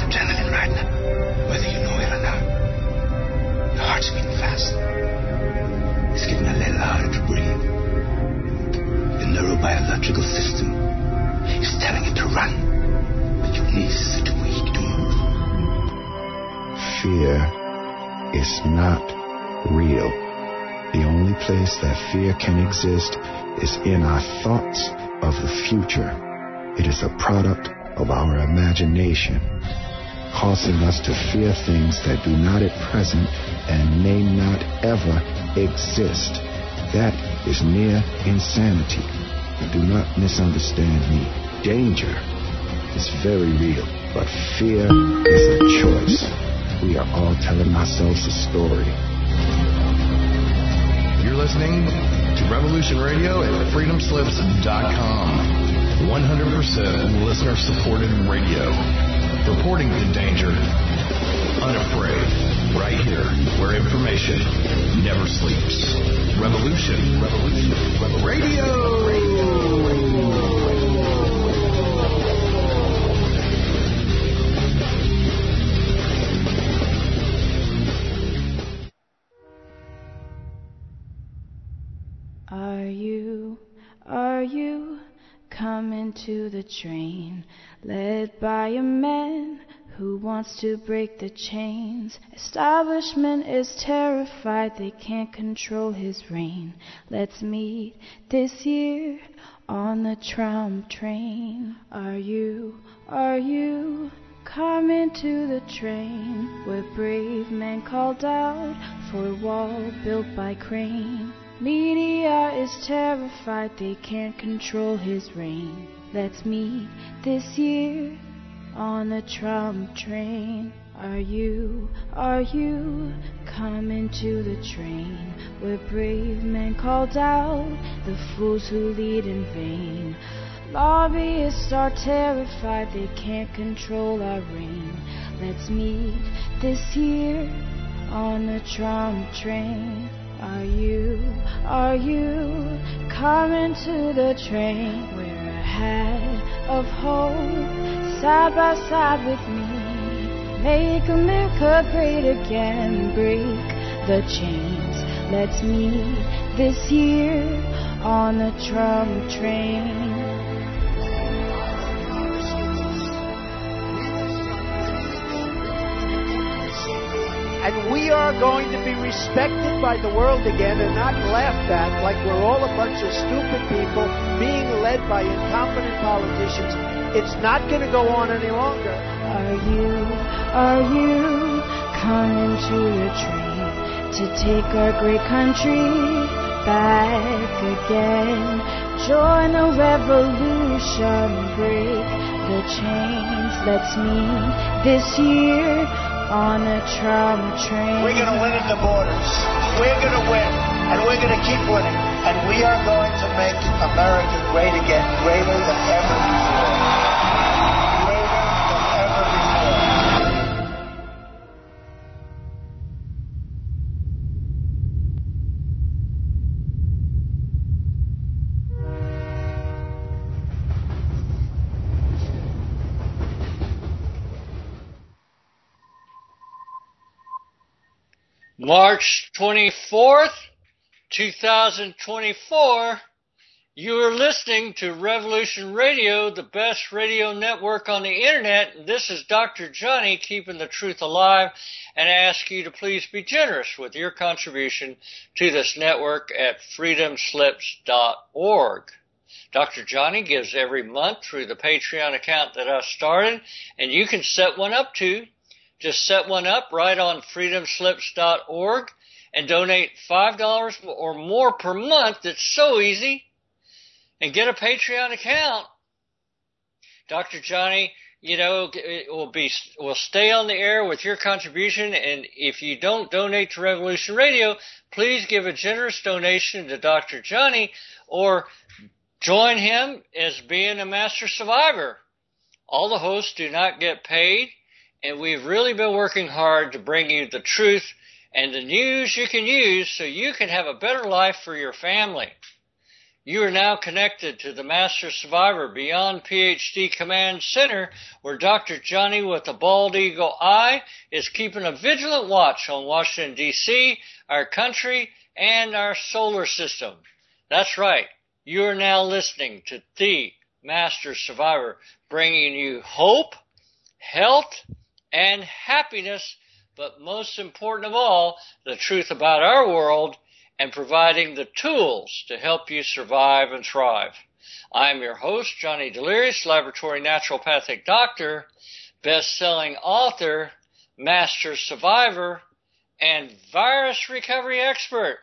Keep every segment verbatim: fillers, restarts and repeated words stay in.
adrenaline right now, whether you know it or not. Your heart's beating fast. It's getting a little harder to breathe. Your neurobiological system is telling you to run, but your knees are too weak to move. Fear is not real. The only place that fear can exist is in our thoughts of the future. It is a product of our imagination, causing us to fear things that do not at present and may not ever exist. That is near insanity. Do not misunderstand me. Danger is very real, but fear is a choice. We are all telling ourselves a story. You're listening to Revolution Radio at freedom slips dot com. one hundred percent listener-supported radio. Reporting the danger. Unafraid. Right here, where information never sleeps. Revolution. Revolution. Revolution. Radio. Radio. Radio. Are you, are you coming to the train, led by a man who wants to break the chains? Establishment is terrified, they can't control his reign. Let's meet this year on the Trump train. Are you, are you coming to the train, where brave men called out for a wall built by crane? Media is terrified, they can't control his reign. Let's meet this year on the Trump train. Are you, are you coming to the train, where brave men called out the fools who lead in vain? Lobbyists are terrified, they can't control our reign. Let's meet this year on the Trump train. Are you, are you coming to the train? Wear a hat of hope, side by side with me. Make America great again, break the chains. Let's meet this year on the Trump train. And we are going to be respected by the world again and not laughed at like we're all a bunch of stupid people being led by incompetent politicians. It's not going to go on any longer. Are you, are you coming to the train to take our great country back again? Join the revolution, break the chains. Let's meet this year on the Trump train. We're going to win at the borders. We're going to win, and we're going to keep winning. And we are going to make America great again, greater than ever before. Greater than ever before. March twenty-fourth, two thousand twenty-four, you are listening to Revolution Radio, the best radio network on the internet. This is Doctor Johnny, keeping the truth alive, and I ask you to please be generous with your contribution to this network at freedom slips dot org. Doctor Johnny gives every month through the Patreon account that I started, and you can set one up too. Just set one up right on freedom slips dot org and donate five dollars or more per month. It's so easy. And get a Patreon account. Doctor Johnny, you know, it will be will stay on the air with your contribution. And if you don't donate to Revolution Radio, please give a generous donation to Doctor Johnny or join him as being a master survivor. All the hosts do not get paid. And we've really been working hard to bring you the truth and the news you can use so you can have a better life for your family. You are now connected to the Master Survivor Beyond PhD Command Center, where Doctor Johnny with the Bald Eagle Eye is keeping a vigilant watch on Washington, D C, our country, and our solar system. That's right. You are now listening to the Master Survivor, bringing you hope, health, and happiness, but most important of all, the truth about our world, and providing the tools to help you survive and thrive. I'm your host, Johnny Delirious, laboratory naturopathic doctor, best-selling author, master survivor, and virus recovery expert.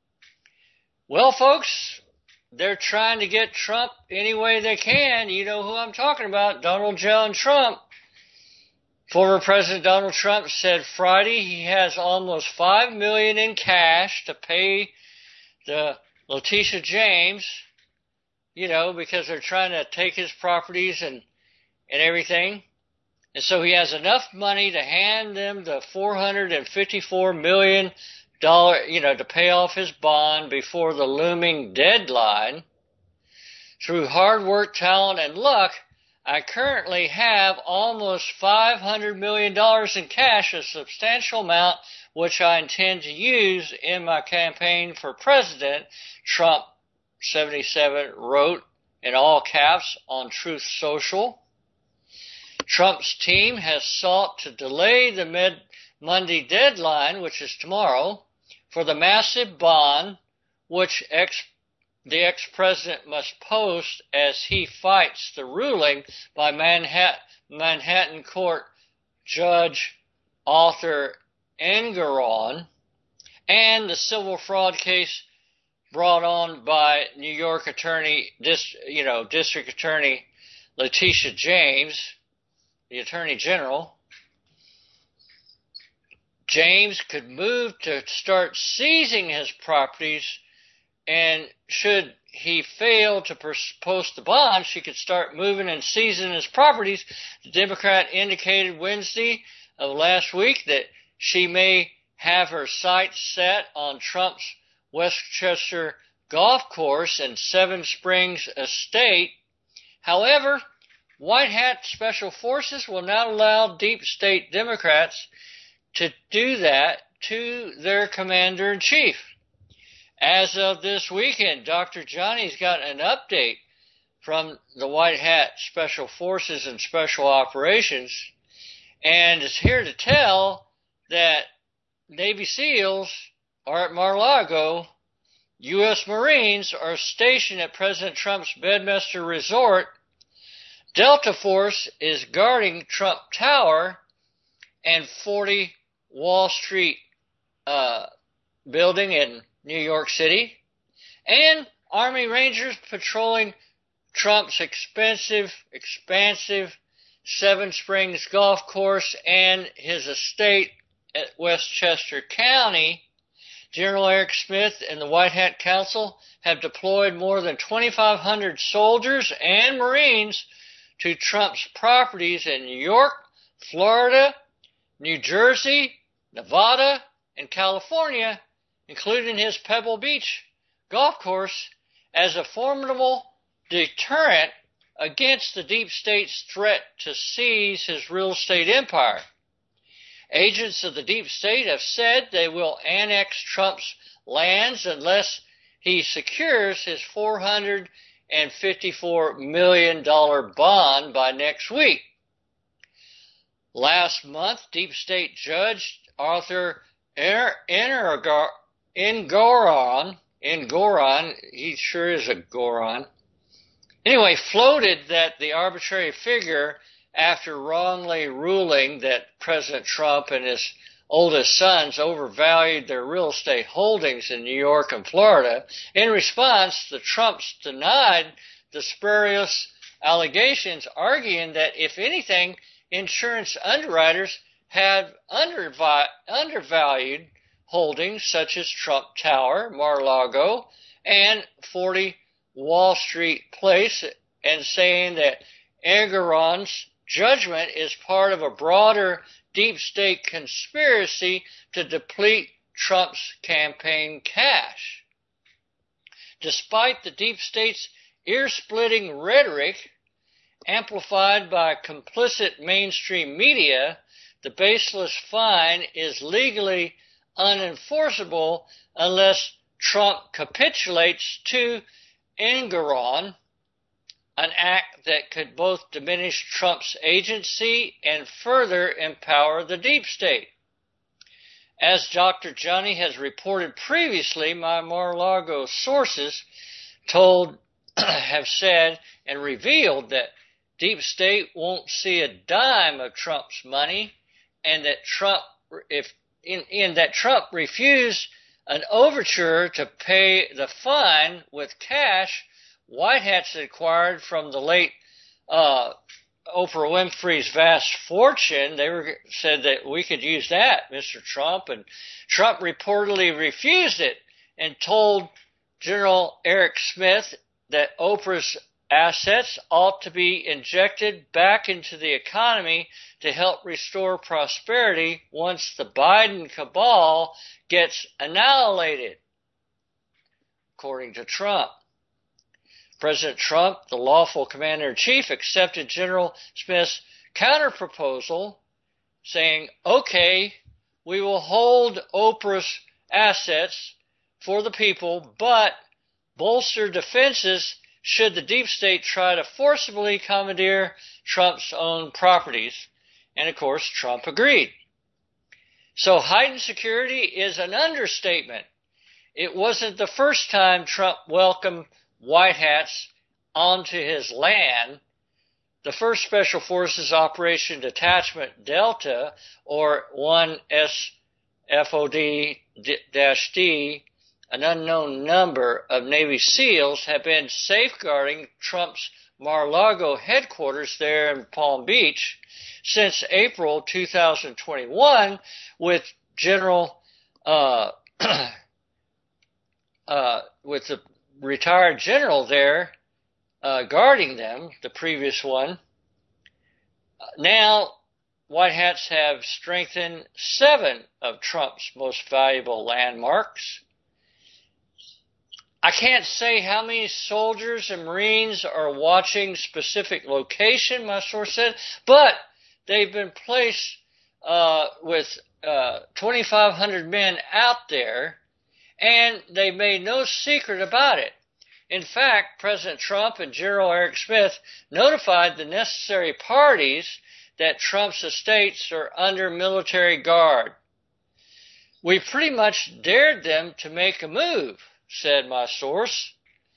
Well, folks, they're trying to get Trump any way they can. You know who I'm talking about, Donald John Trump. Former President Donald Trump said Friday he has almost five million dollars in cash to pay the Letitia James, you know, because they're trying to take his properties and, and everything. And so he has enough money to hand them the four hundred fifty-four million dollars, you know, to pay off his bond before the looming deadline. Through hard work, talent, and luck, I currently have almost five hundred million dollars in cash, a substantial amount which I intend to use in my campaign for president, Trump seventy-seven wrote in all caps on Truth Social. Trump's team has sought to delay the mid-Monday deadline, which is tomorrow, for the massive bond which ex the ex-president must post as he fights the ruling by Manhattan, Manhattan Court Judge Arthur Engoron and the civil fraud case brought on by New York Attorney, you know, District Attorney Letitia James, the Attorney General. James could move to start seizing his properties, and should he fail to post the bond, she could start moving and seizing his properties. The Democrat indicated Wednesday of last week that she may have her sights set on Trump's Westchester golf course and Seven Springs estate. However, White Hat Special Forces will not allow deep state Democrats to do that to their commander-in-chief. As of this weekend, Doctor Johnny's got an update from the White Hat Special Forces and Special Operations, and is here to tell that Navy SEALs are at Mar-a-Lago, U S Marines are stationed at President Trump's Bedminster Resort, Delta Force is guarding Trump Tower and forty Wall Street uh, building in New York City, and Army Rangers patrolling Trump's expensive, expansive Seven Springs golf course and his estate at Westchester County. General Eric Smith and the White Hat Council have deployed more than twenty-five hundred soldiers and Marines to Trump's properties in New York, Florida, New Jersey, Nevada, and California, including his Pebble Beach golf course, as a formidable deterrent against the deep state's threat to seize his real estate empire. Agents of the deep state have said they will annex Trump's lands unless he secures his four hundred fifty-four million dollars bond by next week. Last month, deep state judge Arthur Engoron, Engoron, he sure is a Goron, anyway, floated that the arbitrary figure, after wrongly ruling that President Trump and his oldest sons overvalued their real estate holdings in New York and Florida. In response, the Trumps denied the spurious allegations, arguing that, if anything, insurance underwriters had undervi- undervalued holdings such as Trump Tower, Mar-a-Lago, and forty Wall Street Place, and saying that Engoron's judgment is part of a broader deep state conspiracy to deplete Trump's campaign cash. despite the deep state's ear-splitting rhetoric, amplified by complicit mainstream media, the baseless fine is legally unenforceable unless Trump capitulates to Engoron, an act that could both diminish Trump's agency and further empower the deep state. As Doctor Johnny has reported previously, my Mar-a-Lago sources told, have said and revealed that deep state won't see a dime of Trump's money, and that Trump, if in, in that Trump refused an overture to pay the fine with cash White Hats acquired from the late uh, Oprah Winfrey's vast fortune. They were, said that we could use that, Mister Trump, and Trump reportedly refused it and told General Eric Smith that Oprah's assets ought to be injected back into the economy to help restore prosperity once the Biden cabal gets annihilated, according to Trump. President Trump, the lawful commander-in-chief, accepted General Smith's counterproposal, saying, okay, we will hold Oprah's assets for the people, but bolster defenses should the deep state try to forcibly commandeer Trump's own properties. And, of course, Trump agreed. So heightened security is an understatement. It wasn't the first time Trump welcomed White Hats onto his land. The first Special Forces Operation Detachment Delta, or one S F O D D, an unknown number of Navy SEALs, have been safeguarding Trump's Mar-a-Lago headquarters there in Palm Beach since April two thousand twenty-one, with General uh, uh, with the retired general there uh, guarding them, the previous one. Now, White Hats have strengthened seven of Trump's most valuable landmarks. I can't say how many soldiers and Marines are watching specific location, my source said, but they've been placed uh, with uh, twenty-five hundred men out there, and they made no secret about it. In fact, President Trump and General Eric Smith notified the necessary parties that Trump's estates are under military guard. We pretty much dared them to make a move, said my source.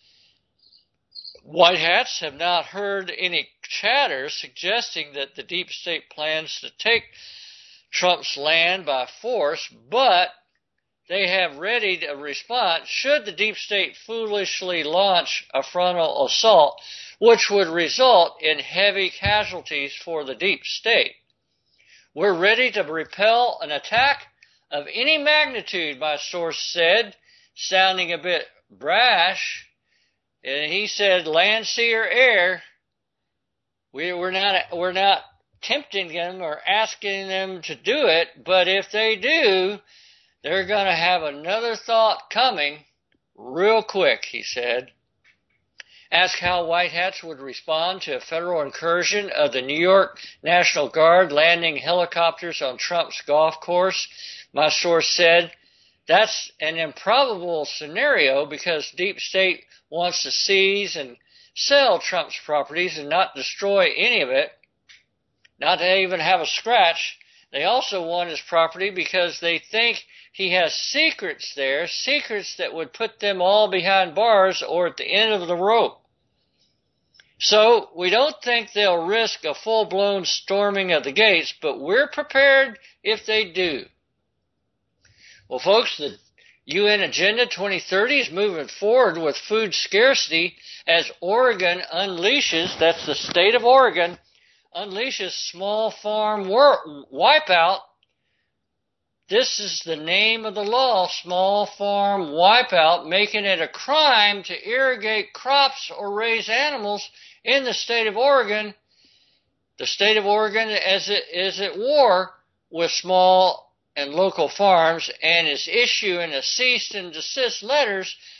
White Hats have not heard any chatter suggesting that the deep state plans to take Trump's land by force, but they have readied a response should the deep state foolishly launch a frontal assault, which would result in heavy casualties for the deep state. We're ready to repel an attack of any magnitude, my source said, sounding a bit brash. And he said, land, sea, or air. We, we're not, we're not tempting them or asking them to do it, but if they do, they're going to have another thought coming real quick, he said. Asked how White Hats would respond to a federal incursion of the New York National Guard landing helicopters on Trump's golf course, my source said, that's an improbable scenario because deep state wants to seize and sell Trump's properties and not destroy any of it, not to even have a scratch. They also want his property because they think he has secrets there, secrets that would put them all behind bars or at the end of the rope. So we don't think they'll risk a full-blown storming of the gates, but we're prepared if they do. Well, folks, the U N Agenda twenty thirty is moving forward with food scarcity as Oregon unleashes, that's the state of Oregon, unleashes small farm war- wipeout. This is the name of the law, small farm wipeout, making it a crime to irrigate crops or raise animals in the state of Oregon. The state of Oregon as it is at war with small and local farms and is issuing a cease and desist letters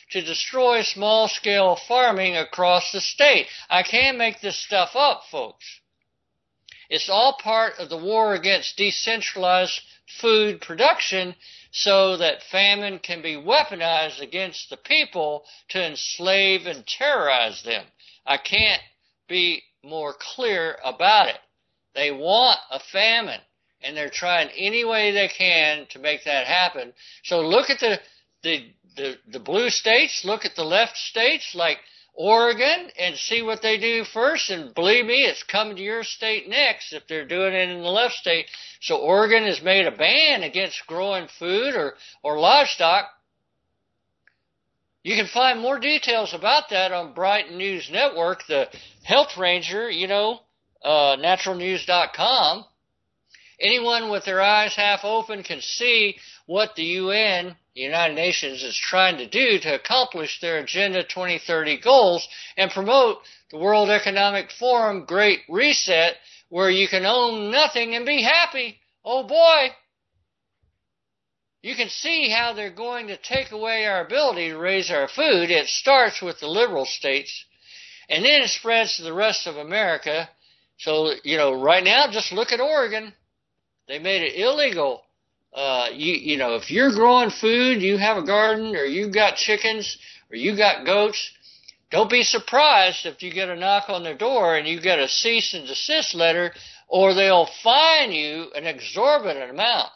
to destroy small-scale farming across the state. I can't make this stuff up, folks. It's all part of the war against decentralized food production so that famine can be weaponized against the people to enslave and terrorize them. I can't be more clear about it. They want a famine, and they're trying any way they can to make that happen. So look at the the the, the blue states, look at the left states like Oregon, and see what they do first, and believe me, it's coming to your state next if they're doing it in the left state. So Oregon has made a ban against growing food or, or livestock. You can find more details about that on Brighton News Network, the Health Ranger, you know, uh, natural news dot com. Anyone with their eyes half open can see what the U N, the United Nations, is trying to do to accomplish their Agenda twenty thirty goals and promote the World Economic Forum Great Reset, where you can own nothing and be happy. Oh boy! You can see how they're going to take away our ability to raise our food. It starts with the liberal states, and then it spreads to the rest of America. So, you know, right now, just look at Oregon. They made it illegal. Uh, you, you know, if you're growing food, you have a garden, or you've got chickens, or you got goats, don't be surprised if you get a knock on their door and you get a cease and desist letter, or they'll fine you an exorbitant amount.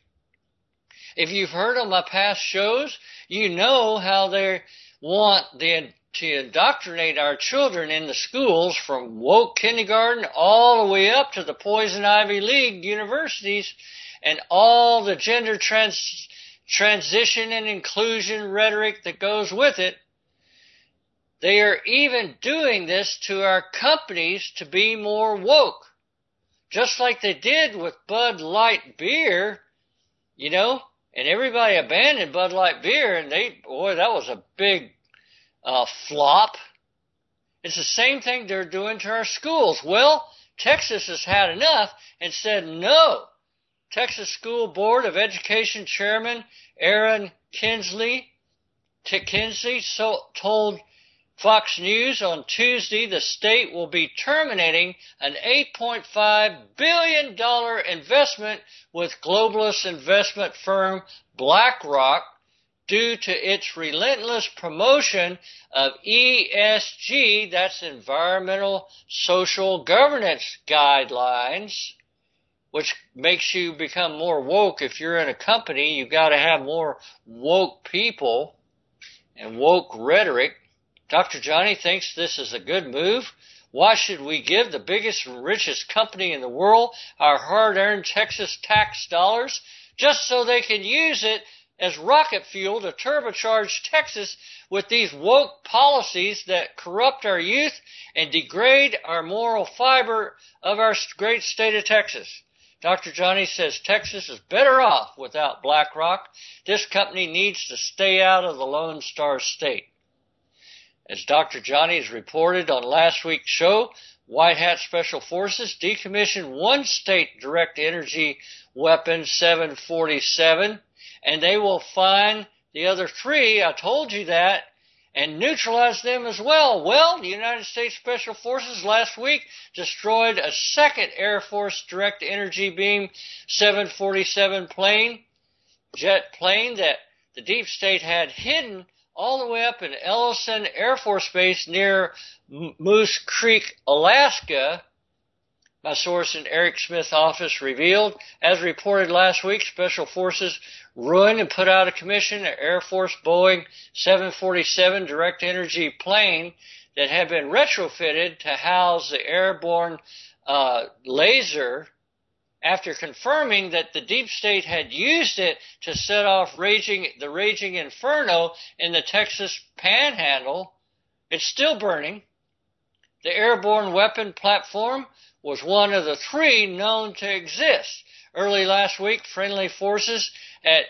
If you've heard on my past shows, you know how they want the, to indoctrinate our children in the schools from woke kindergarten all the way up to the poison Ivy League universities and all the gender trans, transition and inclusion rhetoric that goes with it. They are even doing this to our companies to be more woke, just like they did with Bud Light beer, you know. And everybody abandoned Bud Light beer, and they, boy, that was a big uh, flop. It's the same thing they're doing to our schools. Well, Texas has had enough and said no. Texas School Board of Education Chairman Aaron Kinsley, T- Kinsley so, told Fox News on Tuesday the state will be terminating an eight point five billion dollars investment with globalist investment firm BlackRock due to its relentless promotion of E S G, that's Environmental Social Governance Guidelines, which makes you become more woke. If you're in a company, you've got to have more woke people and woke rhetoric. Doctor Johnny thinks this is a good move. Why should we give the biggest and richest company in the world our hard-earned Texas tax dollars just so they can use it as rocket fuel to turbocharge Texas with these woke policies that corrupt our youth and degrade our moral fiber of our great state of Texas? Doctor Johnny says Texas is better off without BlackRock. This company needs to stay out of the Lone Star State. As Doctor Johnny has reported on last week's show, White Hat Special Forces decommissioned one state direct energy weapon, seven forty-seven, and they will find the other three, I told you that, and neutralize them as well. Well, the United States Special Forces last week destroyed a second Air Force direct energy beam seven forty-seven plane, jet plane that the deep state had hidden all the way up in Ellison Air Force Base near Moose Creek, Alaska. My source in Eric Smith's office revealed. As reported last week, Special Forces ruined and put out of commission an Air Force Boeing seven forty-seven direct energy plane that had been retrofitted to house the airborne uh, laser, after confirming that the deep state had used it to set off raging, the raging inferno in the Texas Panhandle. It's still burning. The airborne weapon platform was one of the three known to exist. Early last week, friendly forces at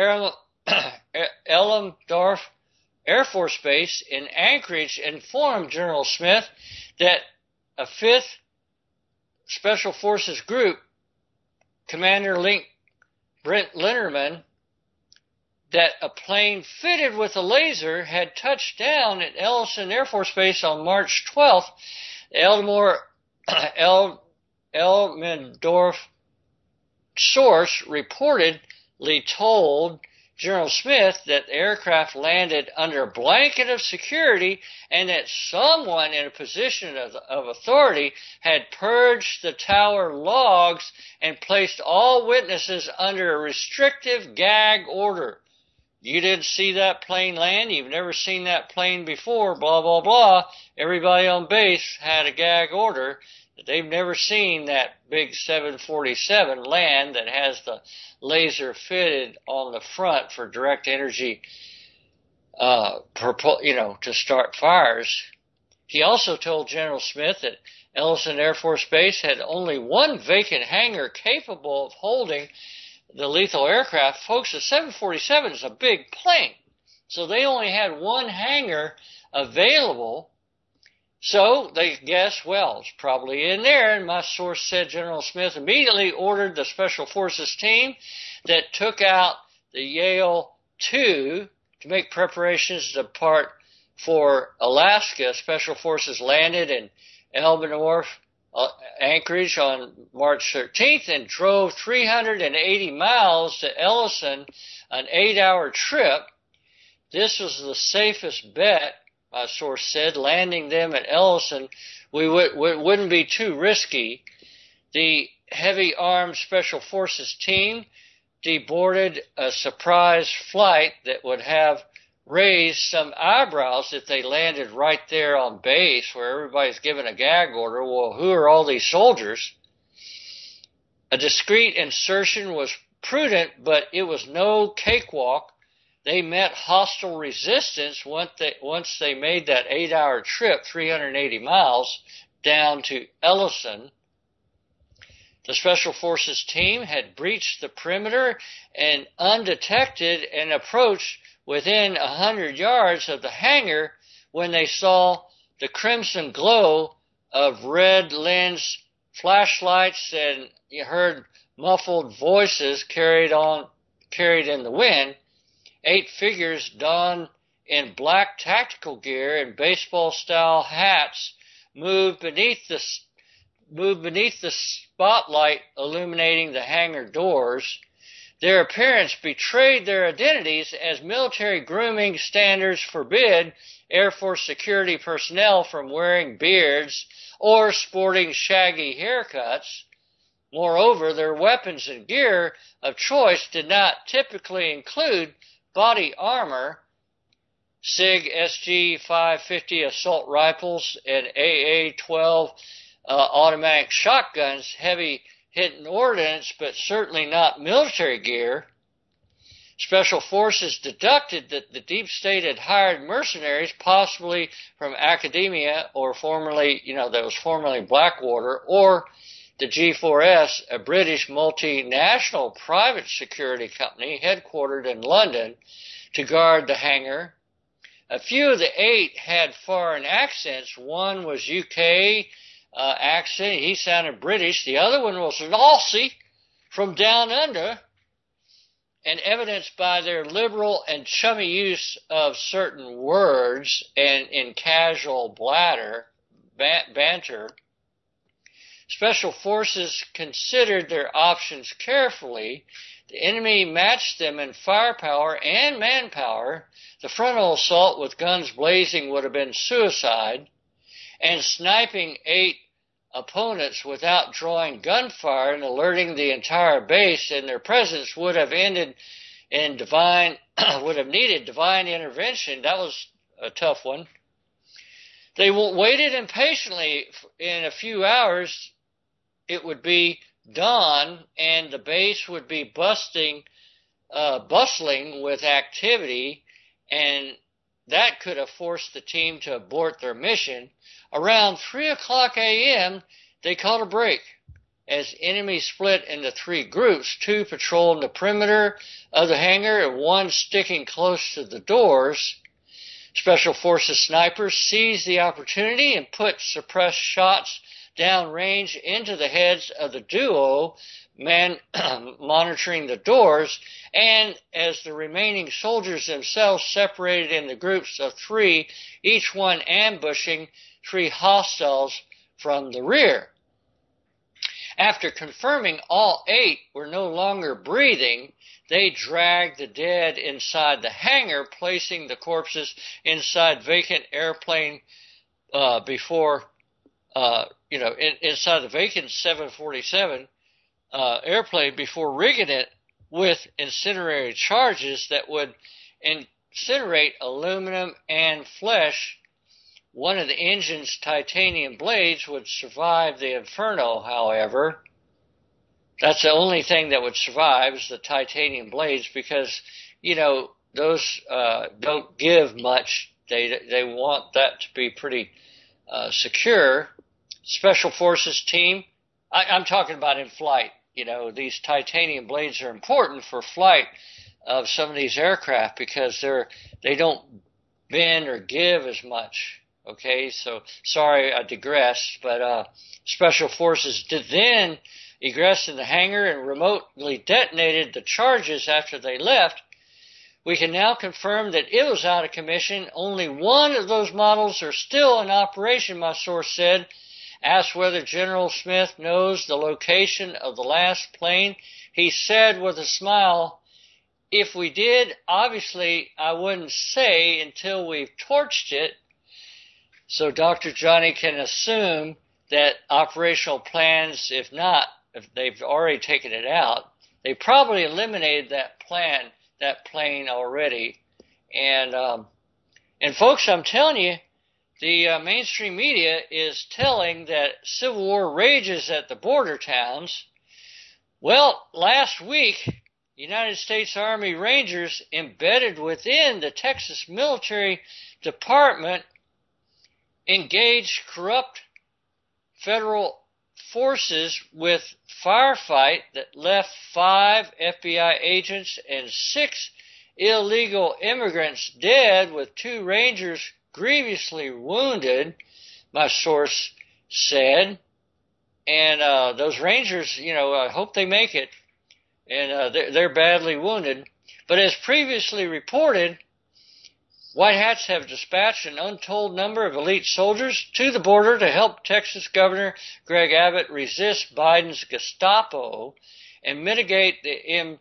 Elmendorf Air Force Base in Anchorage informed General Smith that a fifth Special Forces group, Commander Link Brent Linderman, that a plane fitted with a laser had touched down at Ellison Air Force Base on March twelfth. Elmore, El, Elmendorf source reportedly told General Smith that the aircraft landed under a blanket of security and that someone in a position of, of authority had purged the tower logs and placed all witnesses under a restrictive gag order. You didn't see that plane land. You've never seen that plane before, blah, blah, blah. Everybody on base had a gag order. They've never seen that big seven forty-seven land that has the laser fitted on the front for direct energy, uh, you know, to start fires. He also told General Smith that Ellison Air Force Base had only one vacant hangar capable of holding the lethal aircraft. Folks, the seven forty-seven is a big plane, so they only had one hangar available. So they guessed, well, it's probably in there, and my source said General Smith immediately ordered the Special Forces team that took out the Yale two to make preparations to depart for Alaska. Special Forces landed in Elmendorf, uh, Anchorage on March thirteenth and drove three hundred eighty miles to Ellison, an eight-hour trip. This was the safest bet, my source said. Landing them at Ellison we would, wouldn't be too risky. The heavy armed Special Forces team deboarded a surprise flight that would have raised some eyebrows if they landed right there on base where everybody's given a gag order. Well, who are all these soldiers? A discreet insertion was prudent, but it was no cakewalk. They met hostile resistance once they, once they made that eight-hour trip, three hundred eighty miles, down to Ellison. The Special Forces team had breached the perimeter and undetected and approached within one hundred yards of the hangar when they saw the crimson glow of red lens flashlights, and you heard muffled voices carried on, carried in the wind. Eight figures donned in black tactical gear and baseball-style hats moved beneath the moved beneath the spotlight illuminating the hangar doors. Their appearance betrayed their identities, as military grooming standards forbid Air Force security personnel from wearing beards or sporting shaggy haircuts. Moreover, their weapons and gear of choice did not typically include body armor, SIG S G five fifty assault rifles, and A A twelve uh, automatic shotguns, heavy hidden ordnance, but certainly not military gear. Special Forces deducted that the deep state had hired mercenaries, possibly from academia or formerly, you know, that was formerly Blackwater, or the G four S, a British multinational private security company headquartered in London, to guard the hangar. A few of the eight had foreign accents. One was U K uh, accent. He sounded British. The other one was an Aussie from down under, and evidenced by their liberal and chummy use of certain words and in casual bladder, ban- banter. Special Forces considered their options carefully. The enemy matched them in firepower and manpower. The frontal assault with guns blazing would have been suicide, and sniping eight opponents without drawing gunfire and alerting the entire base in their presence would have ended in divine, would have needed divine intervention. That was a tough one. They waited impatiently. In a few hours, it would be dawn, and the base would be busting, uh, bustling with activity, and that could have forced the team to abort their mission. Around three o'clock a.m., they caught a break as enemies split into three groups, two patrolling the perimeter of the hangar and one sticking close to the doors. Special Forces snipers seized the opportunity and put suppressed shots downrange into the heads of the duo, men monitoring the doors, and as the remaining soldiers themselves separated into groups of three, each one ambushing three hostiles from the rear. After confirming all eight were no longer breathing, they dragged the dead inside the hangar, placing the corpses inside vacant airplane uh, before, uh, you know, in, inside the vacant seven forty-seven uh, airplane before rigging it with incendiary charges that would incinerate aluminum and flesh. One of the engine's titanium blades would survive the inferno, however. That's the only thing that would survive is the titanium blades because, you know, those uh, don't give much. They they want that to be pretty uh, secure. Special Forces team, I, I'm talking about in flight. You know, these titanium blades are important for flight of some of these aircraft because they're they don't bend or give as much. Okay, so sorry I digressed, but uh, Special Forces did then egress in the hangar and remotely detonated the charges after they left. We can now confirm that it was out of commission. Only one of those models are still in operation, my source said. Asked whether General Smith knows the location of the last plane, he said with a smile, "If we did, obviously I wouldn't say until we've torched it." So Doctor Johnny can assume that operational plans, if not, if they've already taken it out, they probably eliminated that plan, that plane already. And, um, and folks, I'm telling you, the uh, mainstream media is telling that civil war rages at the border towns. Well, last week, United States Army Rangers embedded within the Texas Military Department engaged corrupt federal forces with firefight that left five F B I agents and six illegal immigrants dead, with two Rangers grievously wounded, my source said. And uh, those Rangers, you know, I hope they make it, and uh, they're, they're badly wounded. But as previously reported, White Hats have dispatched an untold number of elite soldiers to the border to help Texas Governor Greg Abbott resist Biden's Gestapo and mitigate the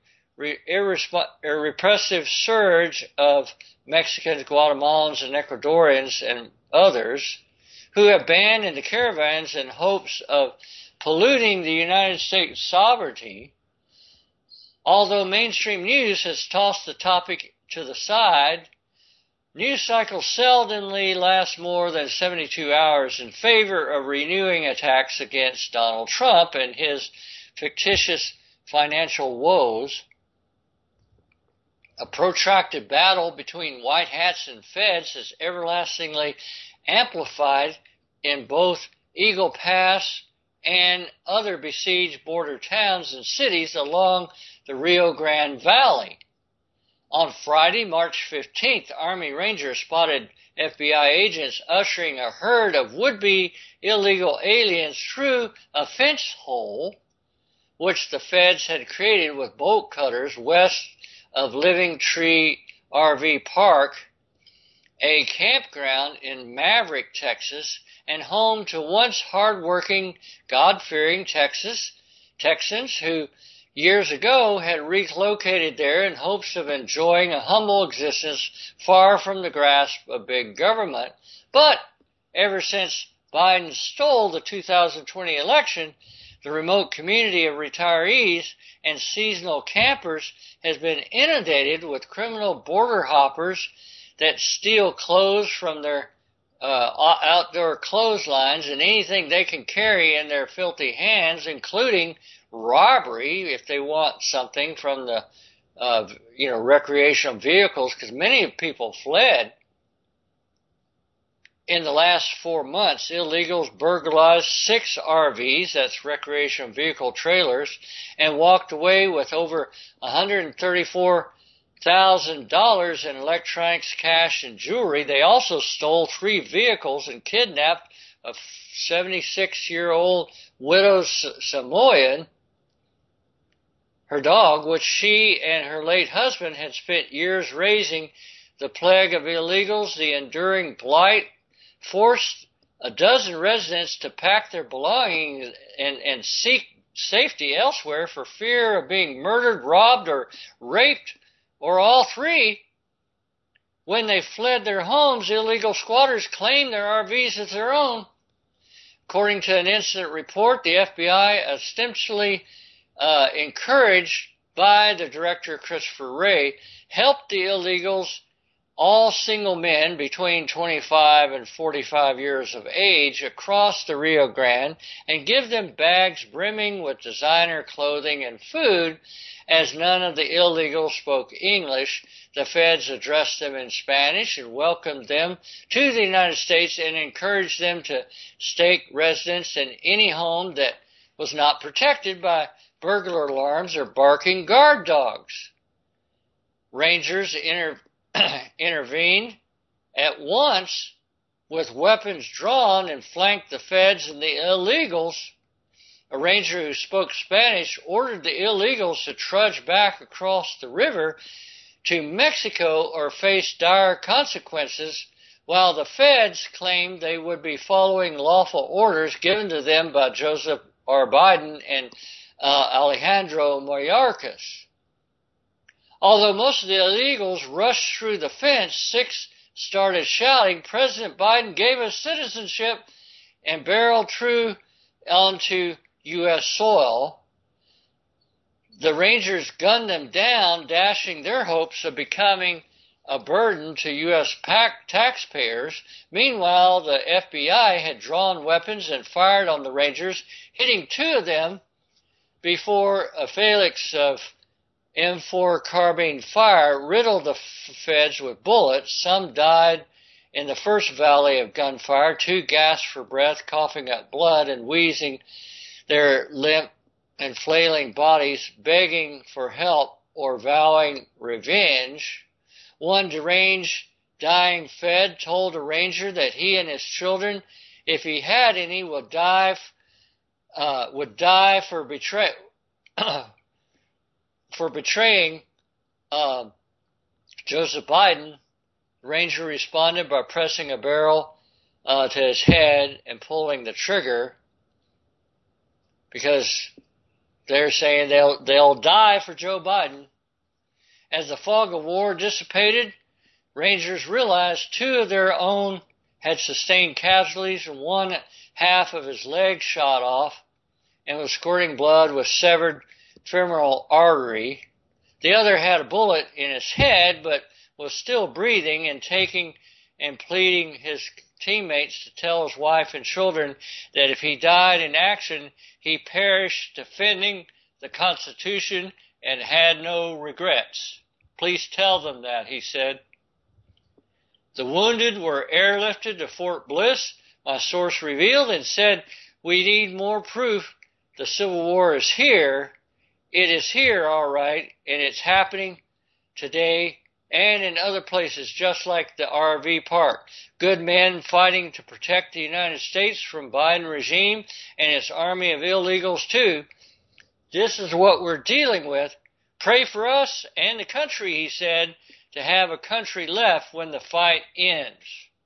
irrepressive surge of Mexicans, Guatemalans, and Ecuadorians and others who have banned into caravans in hopes of polluting the United States sovereignty. Although mainstream news has tossed the topic to the side, news cycles seldomly last more than seventy-two hours in favor of renewing attacks against Donald Trump and his fictitious financial woes. A protracted battle between White Hats and Feds is everlastingly amplified in both Eagle Pass and other besieged border towns and cities along the Rio Grande Valley. On Friday, March fifteenth, Army Rangers spotted F B I agents ushering a herd of would-be illegal aliens through a fence hole, which the Feds had created with bolt cutters west of Living Tree R V Park, a campground in Maverick, Texas, and home to once hard-working, God-fearing Texas Texans who years ago had relocated there in hopes of enjoying a humble existence far from the grasp of big government. But ever since Biden stole the two thousand twenty election, the remote community of retirees and seasonal campers has been inundated with criminal border hoppers that steal clothes from their uh, outdoor clotheslines and anything they can carry in their filthy hands, including robbery if they want something from the uh, you know recreational vehicles, because many people fled. In the last four months, illegals burglarized six R Vs, that's recreational vehicle trailers, and walked away with over one hundred thirty-four thousand dollars in electronics, cash, and jewelry. They also stole three vehicles and kidnapped a seventy-six-year-old widow Samoan, her dog, which she and her late husband had spent years raising. The plague of illegals, the enduring blight, forced a dozen residents to pack their belongings and, and seek safety elsewhere for fear of being murdered, robbed, or raped, or all three. When they fled their homes, illegal squatters claimed their R Vs as their own. According to an incident report, the F B I, ostensibly uh, encouraged by the director Christopher Wray, helped the illegals, all single men between twenty-five and forty-five years of age, across the Rio Grande and give them bags brimming with designer clothing and food. As none of the illegals spoke English, the feds addressed them in Spanish and welcomed them to the United States and encouraged them to stake residence in any home that was not protected by burglar alarms or barking guard dogs. Rangers inter- intervened at once with weapons drawn and flanked the feds and the illegals. A ranger who spoke Spanish ordered the illegals to trudge back across the river to Mexico or face dire consequences, while the feds claimed they would be following lawful orders given to them by Joseph R. Biden and uh, Alejandro Mayorkas. Although most of the illegals rushed through the fence, six started shouting, "President Biden gave us citizenship," and barreled through onto U S soil. The Rangers gunned them down, dashing their hopes of becoming a burden to U S taxpayers. Meanwhile, the F B I had drawn weapons and fired on the Rangers, hitting two of them before a phalanx of M four carbine fire riddled the feds with bullets. Some died in the first volley of gunfire. Two gasped for breath, coughing up blood and wheezing, their limp and flailing bodies, begging for help or vowing revenge. One deranged, dying Fed told a ranger that he and his children, if he had any, would die, uh, would die for betray, for betraying uh, Joseph Biden. The ranger responded by pressing a barrel uh, to his head and pulling the trigger, because they're saying they'll they'll die for Joe Biden. As the fog of war dissipated, Rangers realized two of their own had sustained casualties and one half of his leg shot off and was squirting blood with severed femoral artery. The other had a bullet in his head but was still breathing and taking and pleading his teammates to tell his wife and children that if he died in action, he perished defending the Constitution and had no regrets. Please tell them that, he said. The wounded were airlifted to Fort Bliss, my source revealed, and said, "We need more proof the Civil War is here. It is here, all right, and it's happening today and in other places, just like the R V park. Good men fighting to protect the United States from Biden regime and its army of illegals, too. This is what we're dealing with. Pray for us and the country," he said, "to have a country left when the fight ends."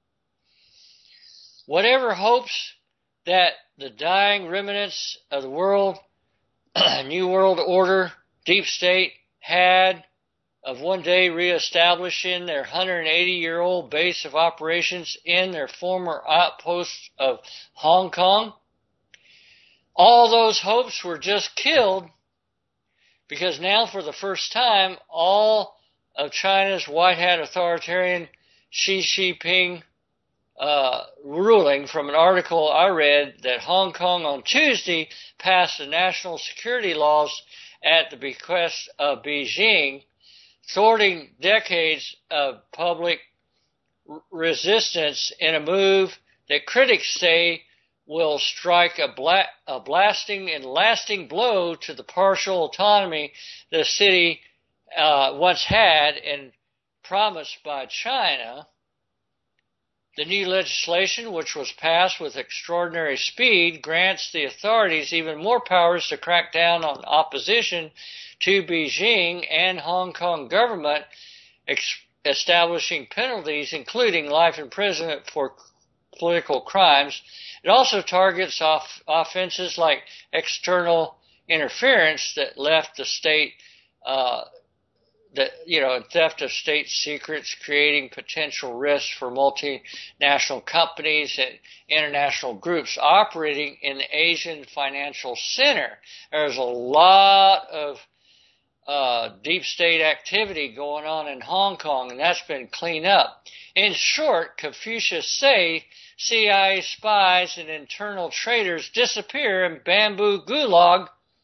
Whatever hopes that the dying remnants of the world, New World Order, Deep State had of one day reestablishing their one hundred eighty-year-old base of operations in their former outpost of Hong Kong, all those hopes were just killed, because now for the first time, all of China's white hat authoritarian Xi Jinping uh, ruling, from an article I read that Hong Kong on Tuesday passed the national security laws at the bequest of Beijing, thwarting decades of public resistance in a move that critics say will strike a, bla- a blasting and lasting blow to the partial autonomy the city uh, once had and promised by China. The new legislation, which was passed with extraordinary speed, grants the authorities even more powers to crack down on opposition to Beijing and Hong Kong government, ex- establishing penalties including life imprisonment for political crimes. It also targets off- offenses like external interference that left the state uh, that, you know, theft of state secrets, creating potential risks for multinational companies and international groups operating in the Asian financial center. There's a lot of uh, deep state activity going on in Hong Kong, and that's been cleaned up. In short, Confucius say C I A spies and internal traitors disappear in bamboo gulag.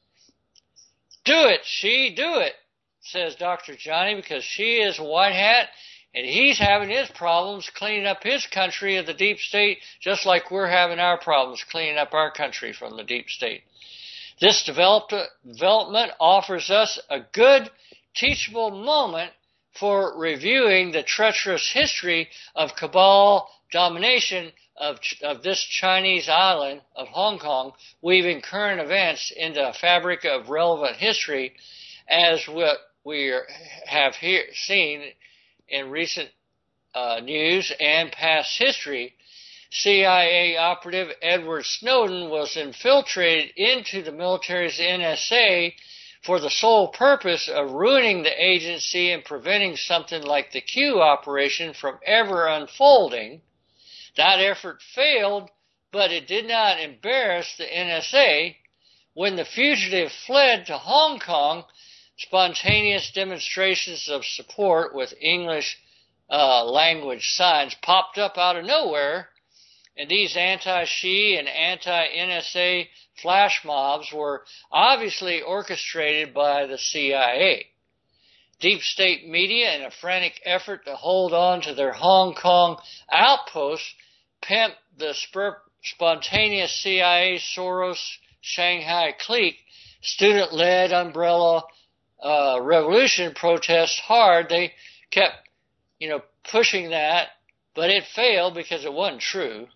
Do it, she, do it, says Doctor Johnny, because she is a white hat, and he's having his problems cleaning up his country of the deep state, just like we're having our problems cleaning up our country from the deep state. This development offers us a good, teachable moment for reviewing the treacherous history of cabal domination of, of this Chinese island of Hong Kong, weaving current events into a fabric of relevant history, as what we have here seen in recent uh, news and past history. C I A operative Edward Snowden was infiltrated into the military's N S A for the sole purpose of ruining the agency and preventing something like the Q operation from ever unfolding. That effort failed, but it did not embarrass the N S A. When the fugitive fled to Hong Kong, spontaneous demonstrations of support with English uh, language signs popped up out of nowhere, and these anti-Xi and anti-N S A flash mobs were obviously orchestrated by the C I A. Deep state media, in a frantic effort to hold on to their Hong Kong outposts, pimped the spur- spontaneous C I A Soros Shanghai clique student-led umbrella uh, revolution protests hard. They kept, you know, pushing that, but it failed because it wasn't true.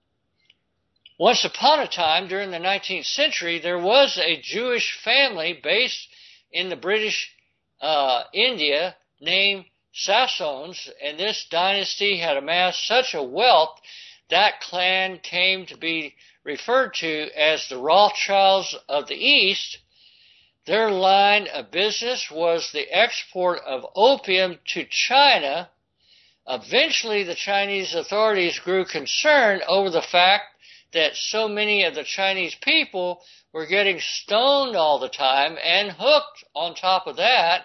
Once upon a time, during the nineteenth century, there was a Jewish family based in the British uh, India named Sassons, and this dynasty had amassed such a wealth that clan came to be referred to as the Rothschilds of the East. Their line of business was the export of opium to China. Eventually, the Chinese authorities grew concerned over the fact that so many of the Chinese people were getting stoned all the time and hooked on top of that.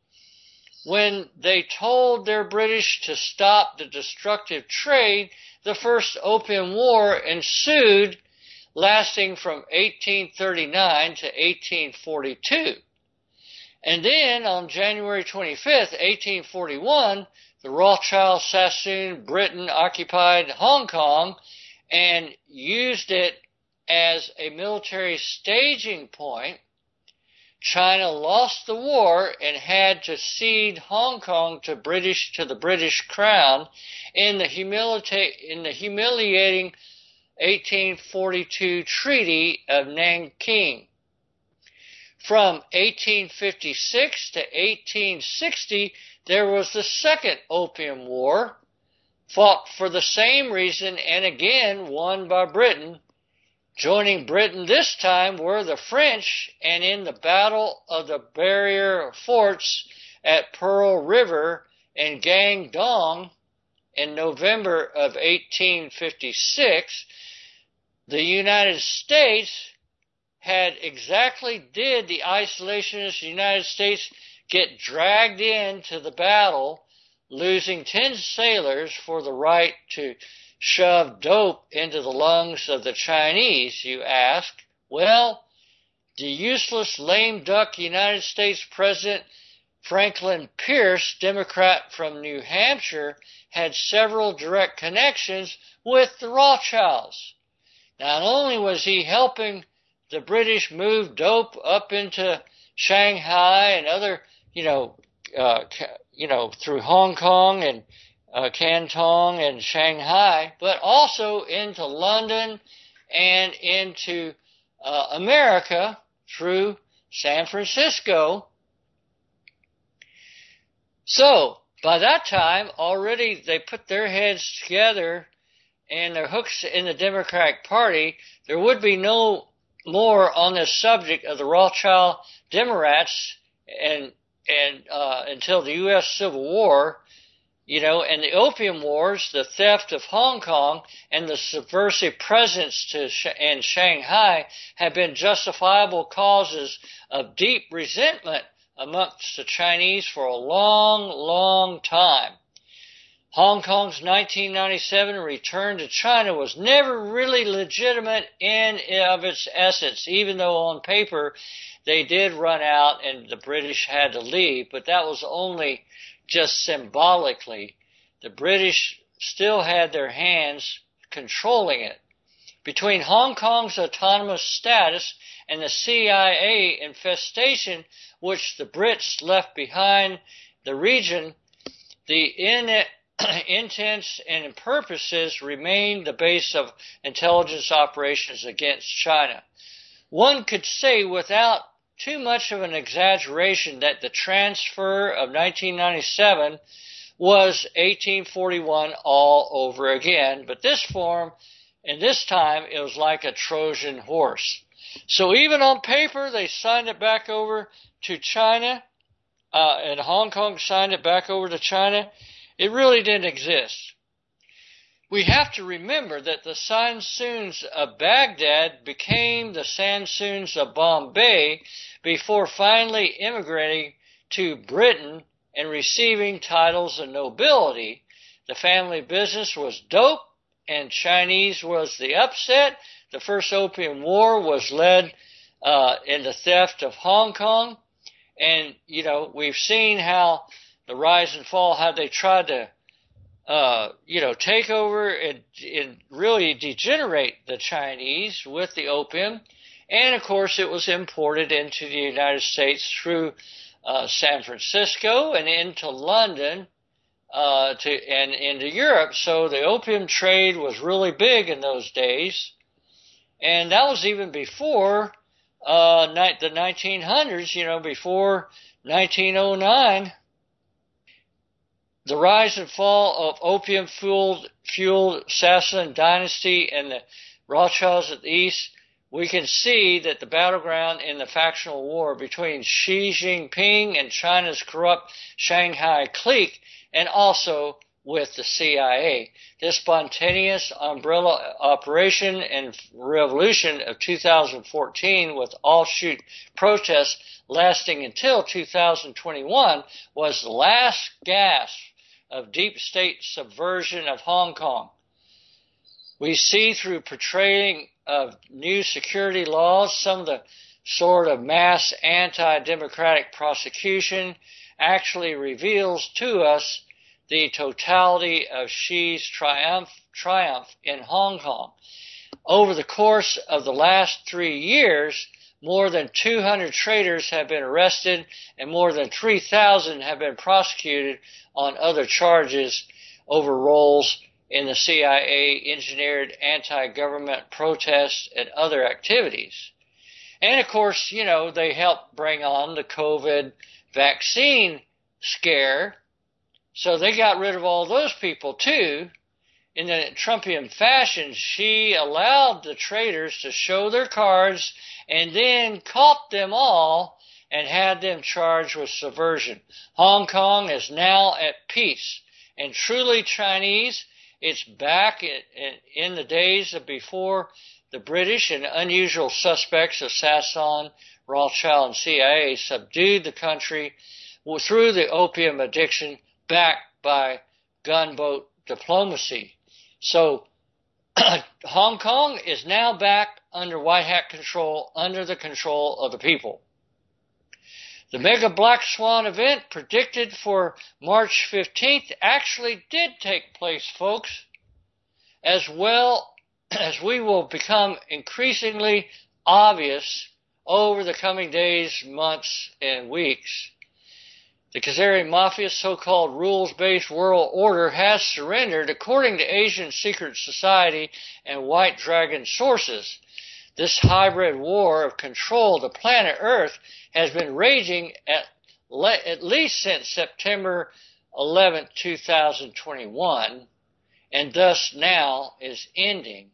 When they told their British to stop the destructive trade, the first Opium War ensued, lasting from eighteen thirty-nine to eighteen forty-two. And then on January twenty-fifth, eighteen forty-one, the Rothschild Sassoon Britain occupied Hong Kong and used it as a military staging point. China lost the war and had to cede Hong Kong to British to the British Crown in the humilita- in the humiliating eighteen forty-two Treaty of Nanking. From eighteen fifty-six to eighteen sixty, there was the Second Opium War, fought for the same reason and again won by Britain. Joining Britain this time were the French, and in the Battle of the Barrier Forts at Pearl River and Guangdong in November of eighteen fifty-six, the United States had exactly did the isolationist United States get dragged into the battle, losing ten sailors for the right to shove dope into the lungs of the Chinese, you ask? Well, the useless lame duck United States President Franklin Pierce, Democrat from New Hampshire, had several direct connections with the Rothschilds. Not only was he helping the British move dope up into Shanghai and other, you know, uh, you know, through Hong Kong and uh, Canton and Shanghai, but also into London and into uh, America through San Francisco. So, by that time, already they put their heads together and their hooks in the Democratic Party. There would be no more on this subject of the Rothschild Democrats and and uh, until the U S Civil War, you know, and the Opium Wars, the theft of Hong Kong, and the subversive presence to sh- in Shanghai have been justifiable causes of deep resentment amongst the Chinese for a long, long time. Hong Kong's nineteen ninety-seven return to China was never really legitimate in of its essence, even though on paper they did run out and the British had to leave, but that was only just symbolically. The British still had their hands controlling it. Between Hong Kong's autonomous status and the C I A infestation, which the Brits left behind the region, the in intents and purposes remained the base of intelligence operations against China. One could say without too much of an exaggeration that the transfer of nineteen ninety-seven was eighteen forty-one all over again, but this form, and this time, it was like a Trojan horse. So even on paper, they signed it back over to China, uh, and Hong Kong signed it back over to China. It really didn't exist. We have to remember that the Sansuns of Baghdad became the Sansuns of Bombay before finally immigrating to Britain and receiving titles of nobility. The family business was dope and Chinese was the upset. The first Opium War was led uh, in the theft of Hong Kong. And, you know, we've seen how the rise and fall, how they tried to Uh, you know, take over and, and really degenerate the Chinese with the opium. And, of course, it was imported into the United States through uh, San Francisco and into London uh, to and into Europe. So the opium trade was really big in those days. And that was even before uh, the nineteen hundreds, you know, before nineteen oh nine. The rise and fall of opium-fueled fueled Sassanid dynasty and the Rothschilds at the East, we can see that the battleground in the factional war between Xi Jinping and China's corrupt Shanghai clique, and also with the C I A. This spontaneous umbrella operation and revolution of two thousand fourteen with offshoot protests lasting until two thousand twenty-one was the last gasp of deep state subversion of Hong Kong. We see through portraying of new security laws, some of the sort of mass anti-democratic prosecution actually reveals to us the totality of Xi's triumph, triumph in Hong Kong. Over the course of the last three years, more than two hundred traitors have been arrested and more than three thousand have been prosecuted on other charges over roles in the C I A engineered anti-government protests and other activities. And of course, you know, they helped bring on the COVID vaccine scare. So they got rid of all those people too. In the Trumpian fashion, she allowed the traitors to show their cards and then caught them all and had them charged with subversion. Hong Kong is now at peace. And truly Chinese, it's back in, in, in the days of before the British and unusual suspects of Sasson, Rothschild, and C I A subdued the country through the opium addiction backed by gunboat diplomacy. So Hong Kong is now back under white hat control, under the control of the people. The mega black swan event predicted for March fifteenth actually did take place, folks, as well as we will become increasingly obvious over the coming days, months, and weeks. The Khazari Mafia's so-called rules-based world order has surrendered, according to Asian Secret Society and White Dragon sources. This hybrid war of control of the planet Earth has been raging at, le- at least since September eleventh, two thousand twenty-one, and thus now is ending.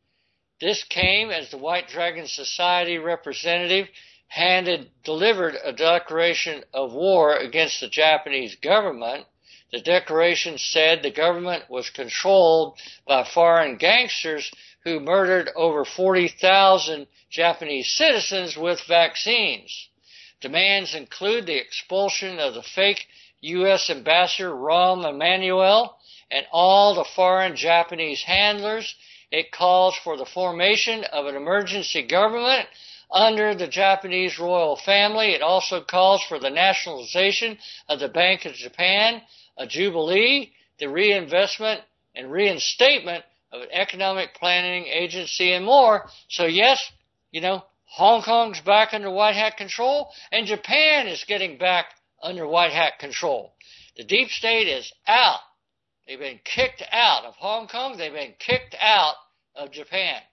This came as the White Dragon Society representative handed, delivered a declaration of war against the Japanese government. The declaration said the government was controlled by foreign gangsters who murdered over forty thousand Japanese citizens with vaccines. Demands include the expulsion of the fake U S ambassador Rahm Emanuel and all the foreign Japanese handlers. It calls for the formation of an emergency government under the Japanese royal family. It also calls for the nationalization of the Bank of Japan, a jubilee, the reinvestment and reinstatement of an economic planning agency, and more. So yes, you know, Hong Kong's back under white hat control, and Japan is getting back under white hat control. The deep state is out. They've been kicked out of Hong Kong. They've been kicked out of Japan.